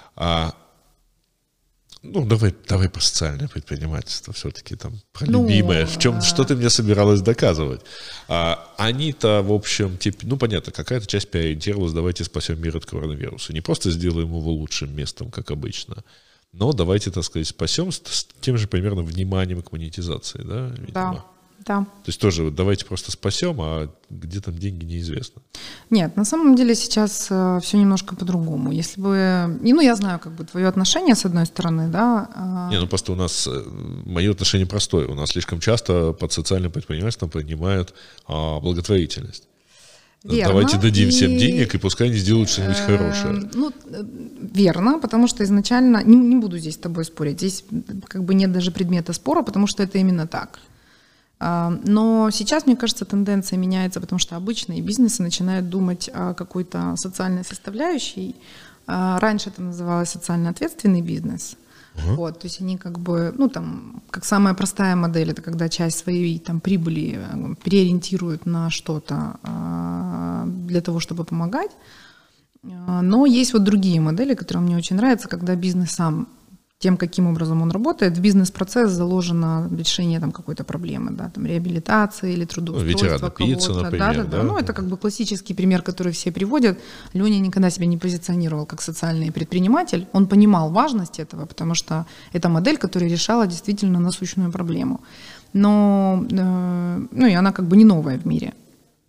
Давай про социальное предпринимательство все-таки, там, про любимое. Что ты мне собиралась доказывать? Они-то, в общем, понятно, какая-то часть переориентировалась, давайте спасем мир от коронавируса. Не просто сделаем его лучшим местом, как обычно, но давайте, так сказать, спасем с тем же примерно вниманием к монетизации, да? Видимо. Да. То есть тоже давайте просто спасем, а где там деньги, неизвестно. Нет, на самом деле сейчас все немножко по-другому. Если бы... я знаю, как бы, твое отношение, с одной стороны, да. Просто у нас, мое отношение простое. У нас слишком часто под социальным предпринимательством понимают благотворительность. Верно. Давайте дадим всем денег, и пускай они сделают что-нибудь хорошее. Верно, потому что изначально... Не буду здесь с тобой спорить. Здесь как бы нет даже предмета спора, потому что это именно так. Но сейчас, мне кажется, тенденция меняется, потому что обычные бизнесы начинают думать о какой-то социальной составляющей. Раньше это называлось социально ответственный бизнес. Вот, то есть они как бы, как самая простая модель, это когда часть своей там прибыли переориентируют на что-то для того, чтобы помогать. Но есть вот другие модели, которые мне очень нравятся, когда бизнес сам тем, каким образом он работает, в бизнес-процесс заложено решение там какой-то проблемы, да, там реабилитации или трудоустройства кого-то. Например, да? Это как бы классический пример, который все приводят. Леня никогда себя не позиционировал как социальный предприниматель. Он понимал важность этого, потому что это модель, которая решала действительно насущную проблему. Но и она как бы не новая в мире.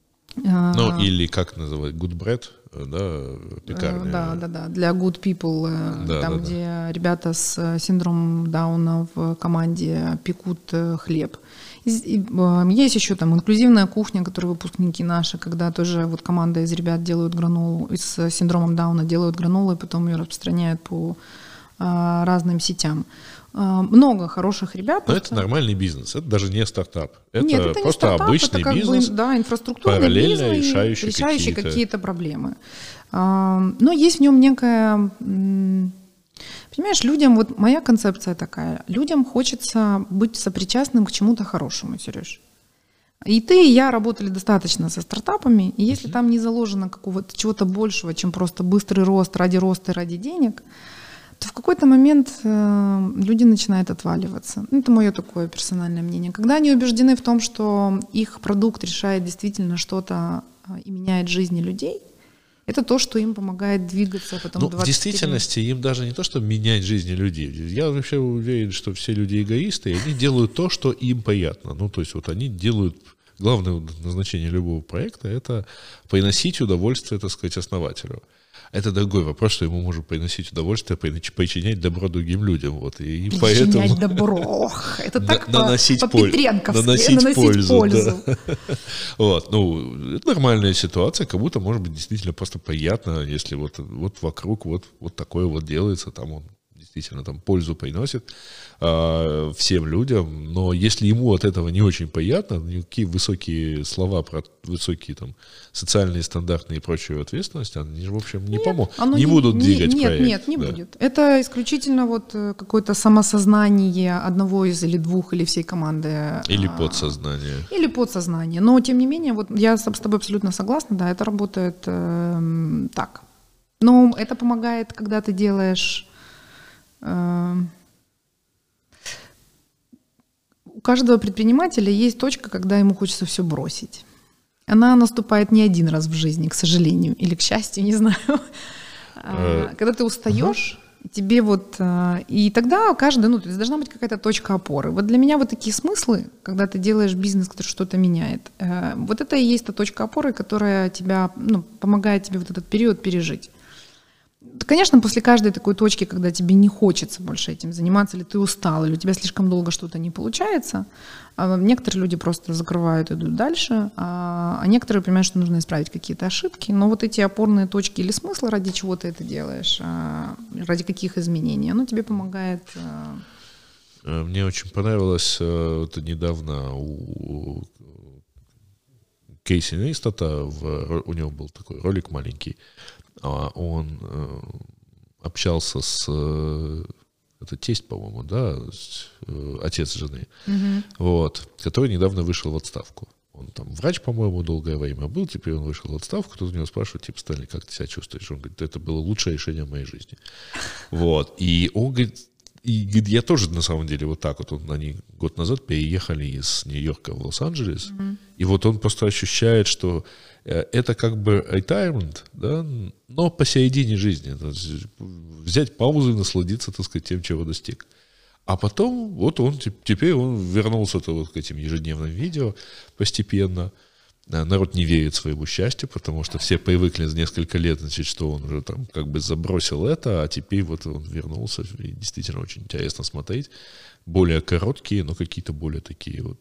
Или как называть, good bread, да, пекарня. Да, для good people, где ребята с синдромом Дауна в команде пекут хлеб. Есть еще там инклюзивная кухня, которую выпускники наши, когда тоже вот команда из ребят делают гранолу, с синдромом Дауна делают гранолу, и потом ее распространяют по разным сетям. Много хороших ребят. Но это нормальный бизнес, это даже не стартап. Это просто не стартап, обычный это бизнес, инфраструктурный параллельно бизнес, решающий какие-то проблемы. Но есть в нем некая... Понимаешь, людям, вот моя концепция такая, людям хочется быть сопричастным к чему-то хорошему, Сереж. И ты, и я работали достаточно со стартапами, и если там не заложено какого-то чего-то большего, чем просто быстрый рост роста и ради денег, то в какой-то момент люди начинают отваливаться. Это мое такое персональное мнение. Когда они убеждены в том, что их продукт решает действительно что-то и меняет жизни людей, это то, что им помогает двигаться потом 24 в действительности им даже не то, что менять жизни людей. Я вообще уверен, что все люди эгоисты, и они делают то, что им приятно. То есть вот они делают главное назначение любого проекта — это приносить удовольствие, так сказать, основателю. Это другой вопрос, что ему может приносить удовольствие, причинять добро другим людям. Вот. И причинять поэтому добро. Это так по-петренковски. Наносить пользу. Да. Вот. Ну, это нормальная ситуация, кому-то может быть действительно просто приятно, если вот вокруг вот такое вот делается, там он действительно там пользу приносит всем людям, но если ему от этого не очень приятно, никакие высокие слова про высокие там социальные стандарты и прочую ответственность, они же, в общем, не помогут, не будут двигать проект. Нет, не будет. Это исключительно вот какое-то самосознание одного из или двух, или всей команды. Или подсознание. Или подсознание. Но, тем не менее, вот я с тобой абсолютно согласна, да, это работает так. Но это помогает, когда ты делаешь... У каждого предпринимателя есть точка, когда ему хочется все бросить. Она наступает не один раз в жизни, к сожалению, или к счастью, не знаю. Когда ты устаешь, тебе вот... И тогда каждый... Ну, то есть должна быть какая-то точка опоры. Вот для меня вот такие смыслы, когда ты делаешь бизнес, который что-то меняет, вот это и есть та точка опоры, которая тебя, ну, помогает тебе вот этот период пережить. Конечно, после каждой такой точки, когда тебе не хочется больше этим заниматься, или ты устал, или у тебя слишком долго что-то не получается, некоторые люди просто закрывают и идут дальше, а некоторые понимают, что нужно исправить какие-то ошибки. Но вот эти опорные точки или смыслы, ради чего ты это делаешь, ради каких изменений, оно тебе помогает. Мне очень понравилось это недавно у Кейси Нейстата, у него был такой ролик маленький. Он общался с... Это тесть, по-моему, да? Отец жены. Вот, который недавно вышел в отставку. Он там врач, по-моему, долгое время был, теперь он вышел в отставку. Кто-то у него спрашивает, типа, Стэнли, как ты себя чувствуешь? Он говорит, это было лучшее решение в моей жизни. Вот. И он говорит, я тоже, на самом деле, вот так вот, они год назад переехали из Нью-Йорка в Лос-Анджелес, и вот он просто ощущает, что это как бы retirement, да, но посередине жизни. Взять паузу и насладиться, так сказать, тем, чего достиг. А потом, вот он, теперь он вернулся вот к этим ежедневным видео постепенно. Народ не верит своему счастью, потому что все привыкли за несколько лет, значит, что он уже там как бы забросил это, а теперь вот он вернулся, и действительно очень интересно смотреть. Более короткие, но какие-то более такие вот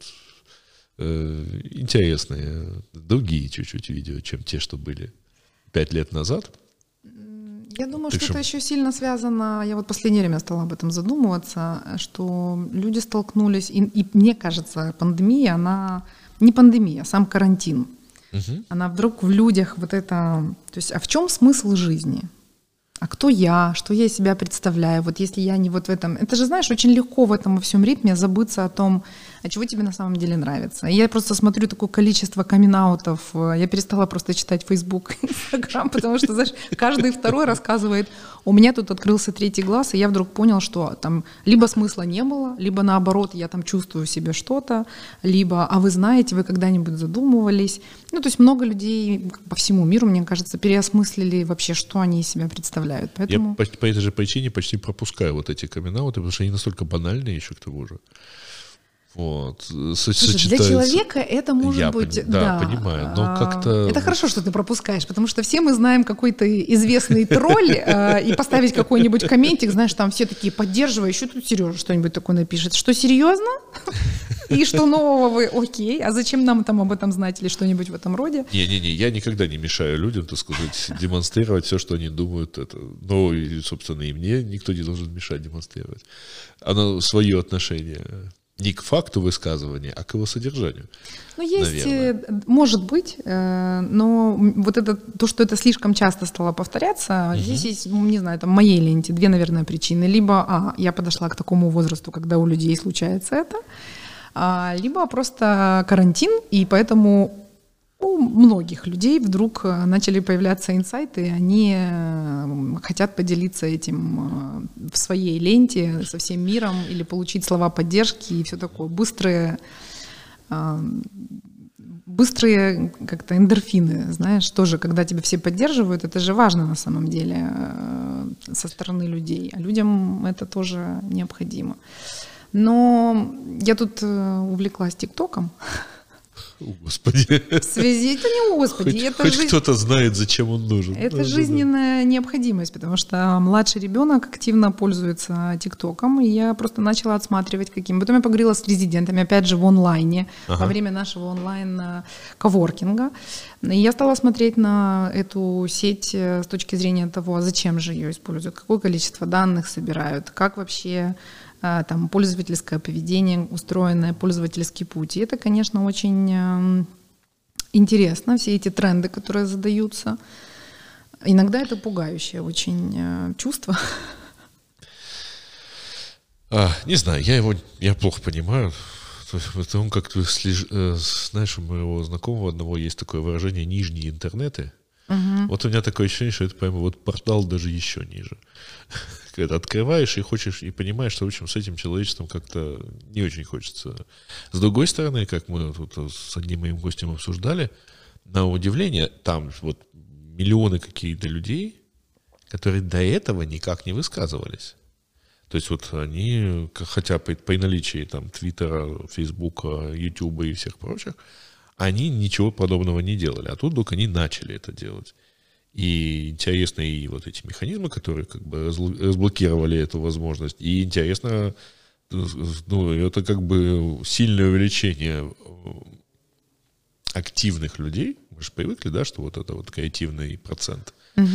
интересные, другие чуть-чуть видео, чем те, что были 5 лет назад. Я думаю, что это еще сильно связано, я вот последнее время стала об этом задумываться, что люди столкнулись, и мне кажется, пандемия, она не пандемия, а сам карантин. Она вдруг в людях вот это... То есть, а в чем смысл жизни? А кто я? Что я из себя представляю? Вот если я не вот в этом... Это же, знаешь, очень легко в этом во всем ритме забыться о том, а чего тебе на самом деле нравится. И я просто смотрю такое количество камин-аутов. Я перестала просто читать Facebook, Instagram, потому что, знаешь, каждый второй рассказывает, у меня тут открылся третий глаз, и я вдруг понял, что там либо смысла не было, либо наоборот, я там чувствую в себе что-то, либо, а вы знаете, вы когда-нибудь задумывались. Ну, то есть много людей по всему миру, мне кажется, переосмыслили вообще, что они из себя представляют. Поэтому... Я по этой же причине почти пропускаю вот эти камин-ауты, потому что они настолько банальные еще к тому же. Вот. Слушай, для человека это может быть... Да, понимаю, но как-то... Это хорошо, что ты пропускаешь, потому что все мы знаем какой-то известный тролль, и поставить какой-нибудь комментик, знаешь, там все такие поддерживая, еще тут Сережа что-нибудь такое напишет. Что, серьезно? И что нового вы? Окей, а зачем нам там об этом знать или что-нибудь в этом роде? Не-не-не, я никогда не мешаю людям, так сказать, демонстрировать все, что они думают. Это. Ну, и, собственно, и мне никто не должен мешать демонстрировать. Оно свое отношение... Не к факту высказывания, а к его содержанию. Ну, есть, наверное. Может быть, но вот это, то, что это слишком часто стало повторяться, здесь есть, не знаю, там в моей ленте две, наверное, причины. Либо, я подошла к такому возрасту, когда у людей случается это, либо просто карантин, и поэтому у многих людей вдруг начали появляться инсайты, и они хотят поделиться этим в своей ленте со всем миром или получить слова поддержки и все такое. Быстрые как-то эндорфины, знаешь, тоже, когда тебя все поддерживают, это же важно на самом деле со стороны людей, а людям это тоже необходимо. Но я тут увлеклась ТикТоком. Господи. Связи это не Господи. Хоть кто-то знает, зачем он нужен. Это жизненная необходимость, потому что младший ребенок активно пользуется ТикТоком, и я просто начала отсматривать каким. Потом я поговорила с резидентами, опять же, в онлайне, во время нашего онлайн-коворкинга. И я стала смотреть на эту сеть с точки зрения того, зачем же ее используют, какое количество данных собирают, как вообще там пользовательское поведение, устроенное, пользовательский путь. И это, конечно, очень интересно, все эти тренды, которые задаются. Иногда это пугающее очень чувство. Не знаю, я плохо понимаю. Он как-то, знаешь, у моего знакомого одного есть такое выражение «нижние интернеты». Вот у меня такое ощущение, что это прямо вот портал даже еще ниже. Когда открываешь и хочешь, и понимаешь, что, в общем, с этим человечеством как-то не очень хочется. С другой стороны, как мы тут с одним моим гостем обсуждали, на удивление, там вот миллионы каких-то людей, которые до этого никак не высказывались. То есть вот они, хотя при наличии там Твиттера, Фейсбука, Ютуба и всех прочих, они ничего подобного не делали. А тут вдруг они начали это делать. И интересно и вот эти механизмы, которые как бы разблокировали эту возможность. И интересно, ну, это как бы сильное увеличение активных людей. Мы же привыкли, да, что вот это вот креативный процент.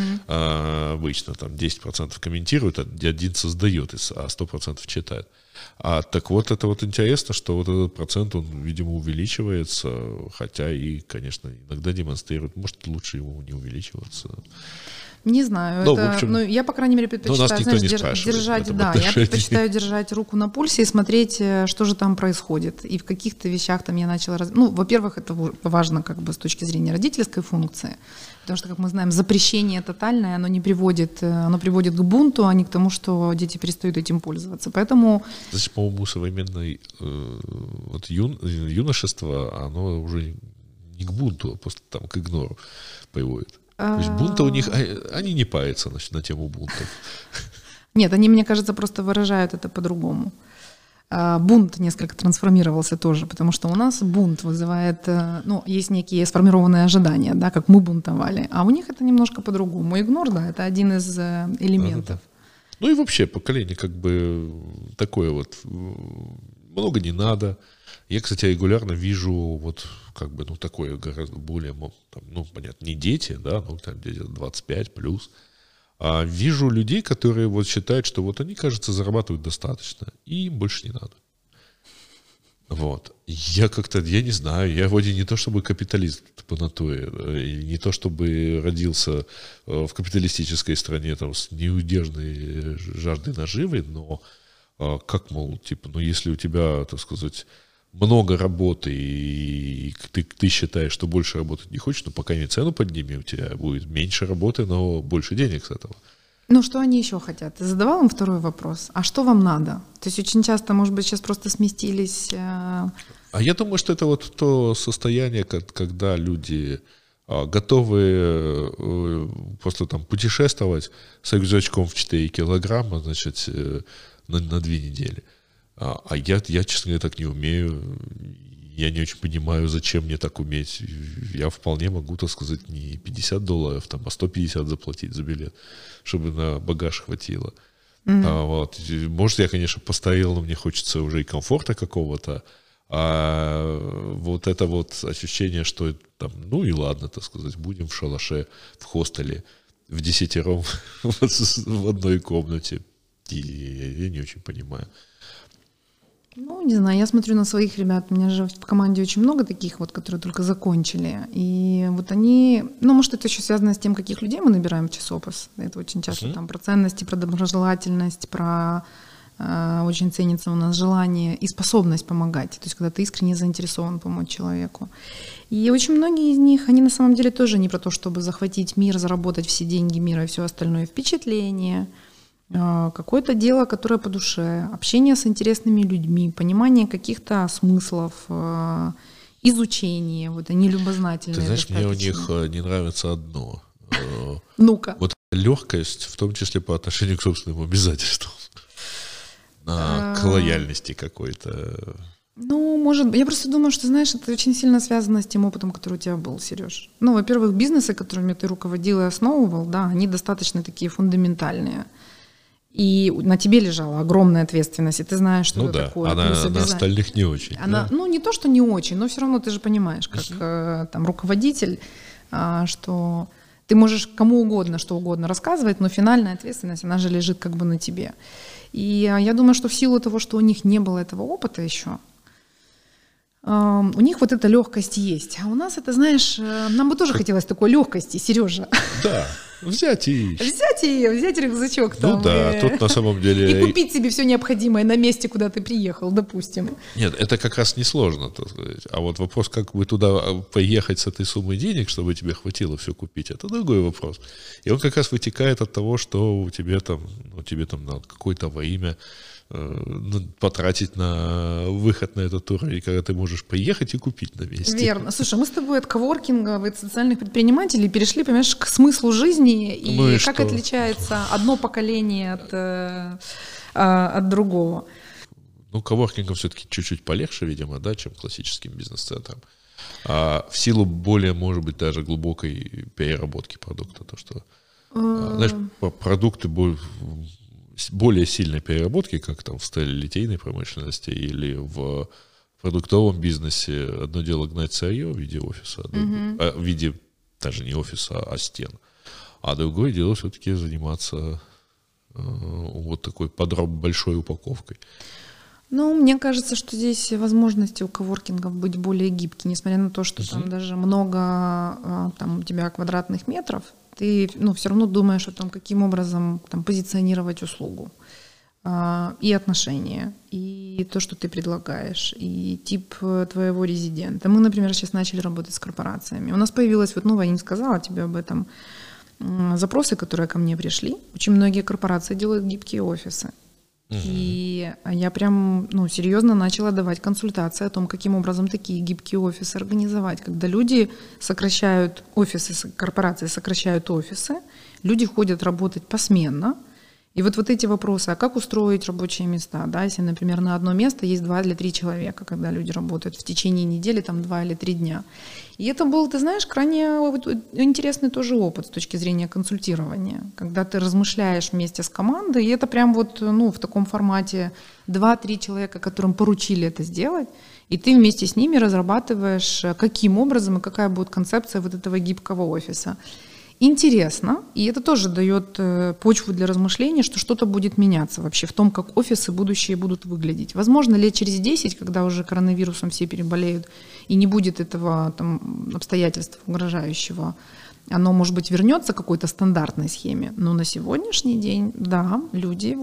Обычно там 10% комментируют, а 1% создает, а 100% читает. Так вот, это вот интересно, что вот этот процент, он, видимо, увеличивается, хотя и, конечно, иногда демонстрирует, может, лучше ему не увеличиваться. Не знаю, но, это, общем, ну, я, по крайней мере, предпочитаю, знаешь, держать, да, я предпочитаю держать руку на пульсе и смотреть, что же там происходит. И в каких-то вещах там я начала... Ну, во-первых, это важно как бы с точки зрения родительской функции, потому что, как мы знаем, запрещение тотальное, оно приводит к бунту, а не к тому, что дети перестают этим пользоваться. Поэтому... Значит, по-моему, современное вот юношество, оно уже не к бунту, а просто там к игнору приводит. То есть бунта у них, они не парятся на тему бунтов. Нет, они, мне кажется, просто выражают это по-другому. Бунт несколько трансформировался тоже, потому что у нас бунт вызывает, ну, есть некие сформированные ожидания, да, как мы бунтовали, а у них это немножко по-другому. Игнор, да, это один из элементов. Да. Ну и вообще поколение как бы такое вот, много не надо. Я, кстати, регулярно вижу вот как бы, ну, такое гораздо более, там, ну, понятно, не дети, да, ну, там где-то 25 плюс, а вижу людей, которые вот считают, что вот они, кажется, зарабатывают достаточно, и им больше не надо. Вот. Я не знаю, я вроде не то чтобы капиталист по натуре, и не то чтобы родился в капиталистической стране там с неудержной жаждой наживы, но как, мол, типа, ну, если у тебя, так сказать, много работы, и ты считаешь, что больше работать не хочешь, но пока не цену подними, у тебя будет меньше работы, но больше денег с этого. Ну, что они еще хотят? Ты задавал им второй вопрос. А что вам надо? То есть очень часто, может быть, сейчас просто сместились... А я думаю, что это вот то состояние, когда люди готовы просто там путешествовать с рюкзачком в 4 килограмма, значит, на 2 недели. А я, честно говоря, так не умею. Я не очень понимаю, зачем мне так уметь. Я вполне могу, так сказать, не $50, там, а 150 заплатить за билет, чтобы на багаж хватило. Вот. Может, я, конечно, постарел, но мне хочется уже и комфорта какого-то. А вот это вот ощущение, что там, ну и ладно, так сказать, будем в шалаше, в хостеле, в 10-ром в одной комнате. И я не очень понимаю. Ну, не знаю, я смотрю на своих ребят, у меня же в команде очень много таких вот, которые только закончили, и вот они, ну, может, это еще связано с тем, каких людей мы набираем в ЧСОПОС, это очень часто там про ценности, про доброжелательность, про очень ценится у нас желание и способность помогать, то есть когда ты искренне заинтересован помочь человеку. И очень многие из них, они на самом деле тоже не про то, чтобы захватить мир, заработать все деньги мира и все остальное, впечатление, какое-то дело, которое по душе, общение с интересными людьми, понимание каких-то смыслов, изучение, вот они любознательные. Ты знаешь, достаточно. мне у них не нравится одно. Ну-ка. Вот легкость, в том числе по отношению к собственным обязательствам. К лояльности какой-то. Ну, может, я просто думаю, что, знаешь, это очень сильно связано с тем опытом, который у тебя был, Сереж. Ну, во-первых, бизнесы, которыми ты руководил и основывал, да, они достаточно такие фундаментальные. И на тебе лежала огромная ответственность, и ты знаешь, что это такое. Она на остальных не очень. Она, да? Ну, не то, что не очень, но все равно ты же понимаешь, как там руководитель, что ты можешь кому угодно, что угодно рассказывать, но финальная ответственность, она же лежит как бы на тебе. И я думаю, что в силу того, что у них не было этого опыта еще, у них вот эта легкость есть. А у нас это, знаешь, нам бы тоже хотелось такой легкости, Сережа. Да, взять рюкзачок там. Ну да, тут на самом деле... И купить себе все необходимое на месте, куда ты приехал, допустим. Нет, это как раз несложно, так сказать. А вот вопрос, как бы туда поехать с этой суммой денег, чтобы тебе хватило все купить, это другой вопрос. И он как раз вытекает от того, что тебе там надо какое-то во имя потратить на выход на этот тур, и когда ты можешь поехать и купить на месте. Верно. Слушай, мы с тобой от коворкинга, от социальных предпринимателей перешли, понимаешь, к смыслу жизни и, ну и как что? Отличается одно поколение от другого. Ну, коворкингом все-таки чуть-чуть полегче, видимо, да, чем классическим бизнес-центром. А в силу более, может быть, даже глубокой переработки продукта, то что, знаешь, продукты более сильной переработки, как там в сталелитейной промышленности или в продуктовом бизнесе. Одно дело гнать сырье в виде офиса, в виде даже не офиса, а стен. А другое дело все-таки заниматься вот такой большой упаковкой. Ну, мне кажется, что здесь возможности у коворкингов быть более гибкие, несмотря на то, что там даже много там, у тебя квадратных метров, ты все равно думаешь о том, каким образом там, позиционировать услугу и отношения, и то, что ты предлагаешь, и тип твоего резидента. Мы, например, сейчас начали работать с корпорациями. У нас появилась, я не сказала тебе об этом, запросы, которые ко мне пришли. Очень многие корпорации делают гибкие офисы. И я прям, серьезно начала давать консультации о том, каким образом такие гибкие офисы организовать. Когда люди сокращают офисы, корпорации сокращают офисы, люди ходят работать посменно. И вот эти вопросы, а как устроить рабочие места, да, если, например, на одно место есть 2 или 3 человека, когда люди работают в течение недели, там 2 или 3 дня. И это был, ты знаешь, крайне интересный тоже опыт с точки зрения консультирования, когда ты размышляешь вместе с командой, и это прям в таком формате 2-3 человека, которым поручили это сделать, и ты вместе с ними разрабатываешь, каким образом и какая будет концепция этого гибкого офиса. Интересно, и это тоже дает почву для размышлений, что что-то будет меняться вообще в том, как офисы будущие будут выглядеть. Возможно, лет через 10, когда уже коронавирусом все переболеют, и не будет этого обстоятельства угрожающего, оно, может быть, вернется к какой-то стандартной схеме. Но на сегодняшний день, да, люди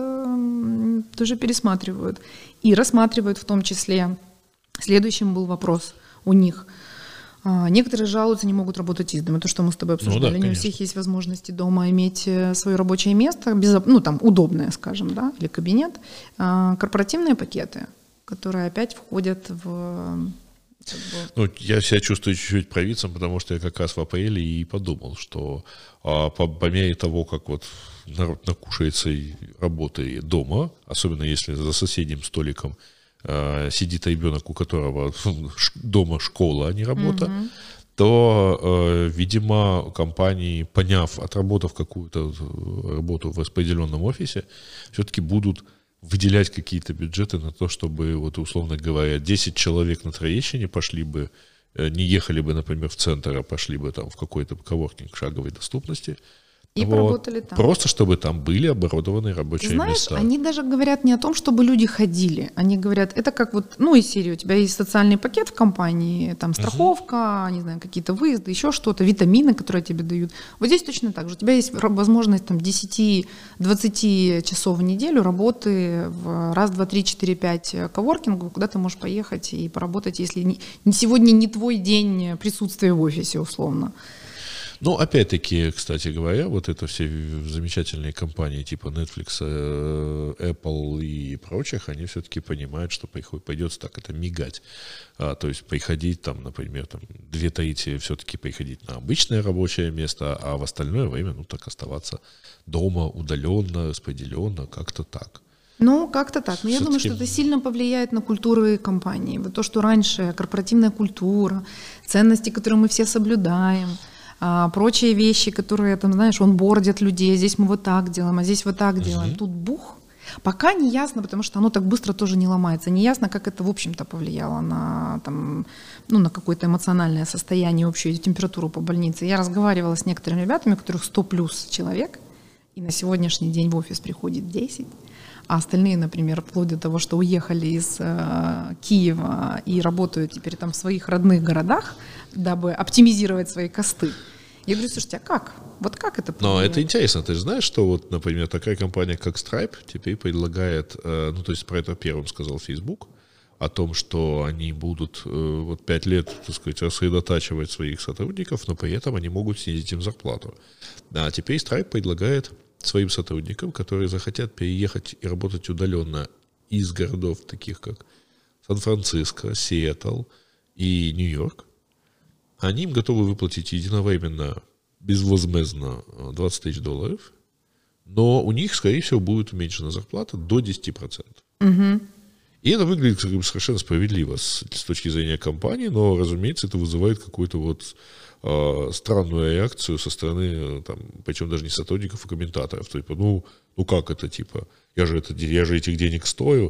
тоже пересматривают. И рассматривают в том числе. Следующим был вопрос у них – некоторые жалуются, не могут работать из дома. То, что мы с тобой обсуждали. Не у всех есть возможности дома иметь свое рабочее место, удобное, скажем, да, или кабинет. Корпоративные пакеты, которые опять входят в... я себя чувствую чуть-чуть провидцем, потому что я как раз в апреле и подумал, что по мере того, как народ накушается и работает дома, особенно если за соседним столиком сидит ребенок, у которого дома школа, а не работа, то, видимо, компании, отработав какую-то работу в распределенном офисе, все-таки будут выделять какие-то бюджеты на то, чтобы, условно говоря, 10 человек на Троещине не ехали бы, например, в центр, а пошли бы там в какой-то коворкинг шаговой доступности. И поработали там. Просто чтобы там были оборудованы рабочие места. Знаешь, они даже говорят не о том, чтобы люди ходили. Они говорят, это как из серии, у тебя есть социальный пакет в компании, там страховка, не знаю, какие-то выезды, еще что-то, витамины, которые тебе дают. Вот здесь точно так же. У тебя есть возможность там 10-20 часов в неделю работы в раз, два, три, 4, 5 коворкингов, куда ты можешь поехать и поработать, если сегодня не твой день присутствия в офисе, условно. Опять-таки, кстати говоря, это все замечательные компании типа Netflix, Apple и прочих, они все-таки понимают, что пойдет так это мигать. То есть приходить там, например, 2/3 все-таки приходить на обычное рабочее место, а в остальное время, так оставаться дома удаленно, распределенно, как-то так. Ну, как-то так. Но я думаю, что это сильно повлияет на культуру компании. Вот то, что раньше корпоративная культура, ценности, которые мы все соблюдаем, прочие вещи, которые, там, знаешь, онбордят людей, здесь мы вот так делаем, а здесь вот так делаем. Тут бух. Пока не ясно, потому что оно так быстро тоже не ломается. Не ясно, как это, в общем-то, повлияло на, там, ну, на какое-то эмоциональное состояние, общую температуру по больнице. Я разговаривала с некоторыми ребятами, у которых 100 плюс человек, и на сегодняшний день в офис приходит 10, а остальные, например, вплоть до того, что уехали из Киева и работают теперь там в своих родных городах, дабы оптимизировать свои косты. Я говорю, слушайте, а как? Вот как это повлияет? Но это интересно. Ты же знаешь, что вот, например, такая компания, как Stripe, теперь предлагает, ну, то есть про это первым сказал Facebook, о том, что они будут вот 5 лет, так сказать, рассредотачивать своих сотрудников, но при этом они могут снизить им зарплату. А теперь Stripe предлагает своим сотрудникам, которые захотят переехать и работать удаленно из городов, таких как Сан-Франциско, Сиэтл и Нью-Йорк, они им готовы выплатить единовременно, безвозмездно $20 тысяч, но у них, скорее всего, будет уменьшена зарплата до 10%. Угу. И это выглядит совершенно справедливо с точки зрения компании, но, разумеется, это вызывает какую-то вот странную реакцию со стороны, там, причем даже не сотрудников, а комментаторов. Типа, ну как это, типа, я же этих денег стою,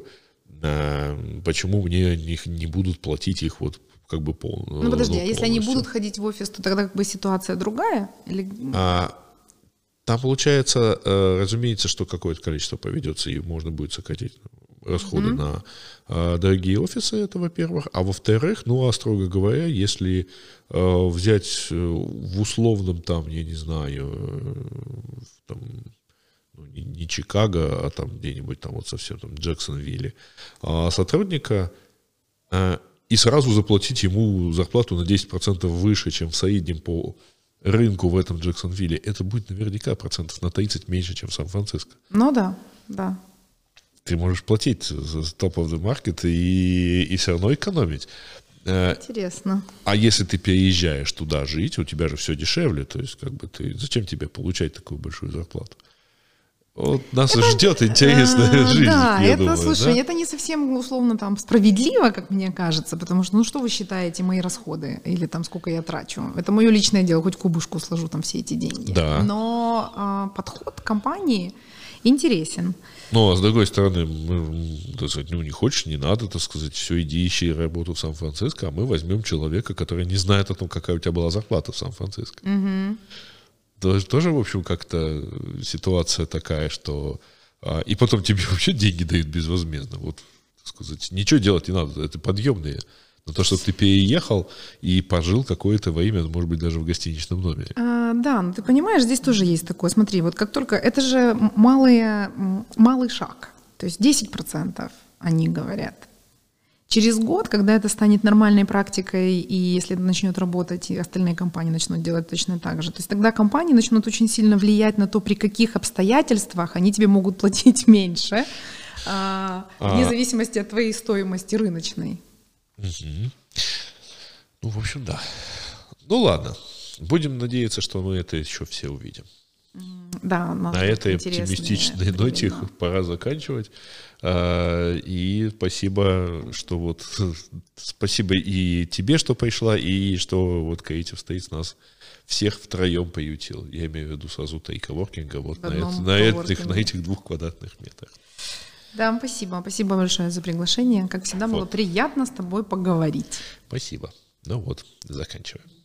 почему мне их не будут платить их вот как бы полностью? Ну подожди, а если они будут ходить в офис, то тогда как бы ситуация другая? Или... Там получается, разумеется, что какое-то количество поведется, и можно будет сократить расходы на дорогие офисы, это во-первых. А во-вторых, ну, а строго говоря, если взять в условном там, я не знаю, там, ну, не Чикаго, а там где-нибудь там вот совсем там Джексонвилле, сотрудника и сразу заплатить ему зарплату на 10% выше, чем в среднем по рынку в этом Джексонвилле, это будет наверняка процентов на 30 меньше, чем в Сан-Франциско. Ну да, да. Ты можешь платить за top of the market и все равно экономить. Интересно. А если ты переезжаешь туда жить, у тебя же все дешевле, то есть как бы зачем тебе получать такую большую зарплату? Вот нас ждет интересная жизнь. Да, я это, думаю, слушай, да? это не совсем условно там справедливо, как мне кажется, потому что, ну что вы считаете мои расходы или там сколько я трачу? Это мое личное дело, хоть кубышку сложу там все эти деньги. Да. Но подход компании интересен. Ну, а с другой стороны, так сказать, ну, не хочешь, не надо, так сказать, все, иди ищи работу в Сан-Франциско, а мы возьмем человека, который не знает о том, какая у тебя была зарплата в Сан-Франциско. Угу. Тоже, в общем, как-то ситуация такая, что... И потом тебе вообще деньги дают безвозмездно. Вот, так сказать, ничего делать не надо, это подъемные. Но то, что ты переехал и пожил какое-то время, может быть, даже в гостиничном номере. Да, но ты понимаешь, здесь тоже есть такое. Смотри, вот как только... Это же малый шаг. То есть 10% они говорят. Через год, когда это станет нормальной практикой, и если это начнет работать, и остальные компании начнут делать точно так же, то есть тогда компании начнут очень сильно влиять на то, при каких обстоятельствах они тебе могут платить меньше, вне зависимости от твоей стоимости рыночной. Угу. Ну, в общем, да. Ну, ладно. Будем надеяться, что мы это еще все увидим. Да, на этой оптимистичной ноте пора заканчивать. И спасибо, что вот спасибо и тебе, что пришла, и что вот Creative States нас всех втроем приютил. Я имею в виду сразу 3 коворкинга вот на этих 2 квадратных метрах. Да, спасибо. Спасибо большое за приглашение. Как всегда, было приятно с тобой поговорить. Спасибо. Ну вот, заканчиваем.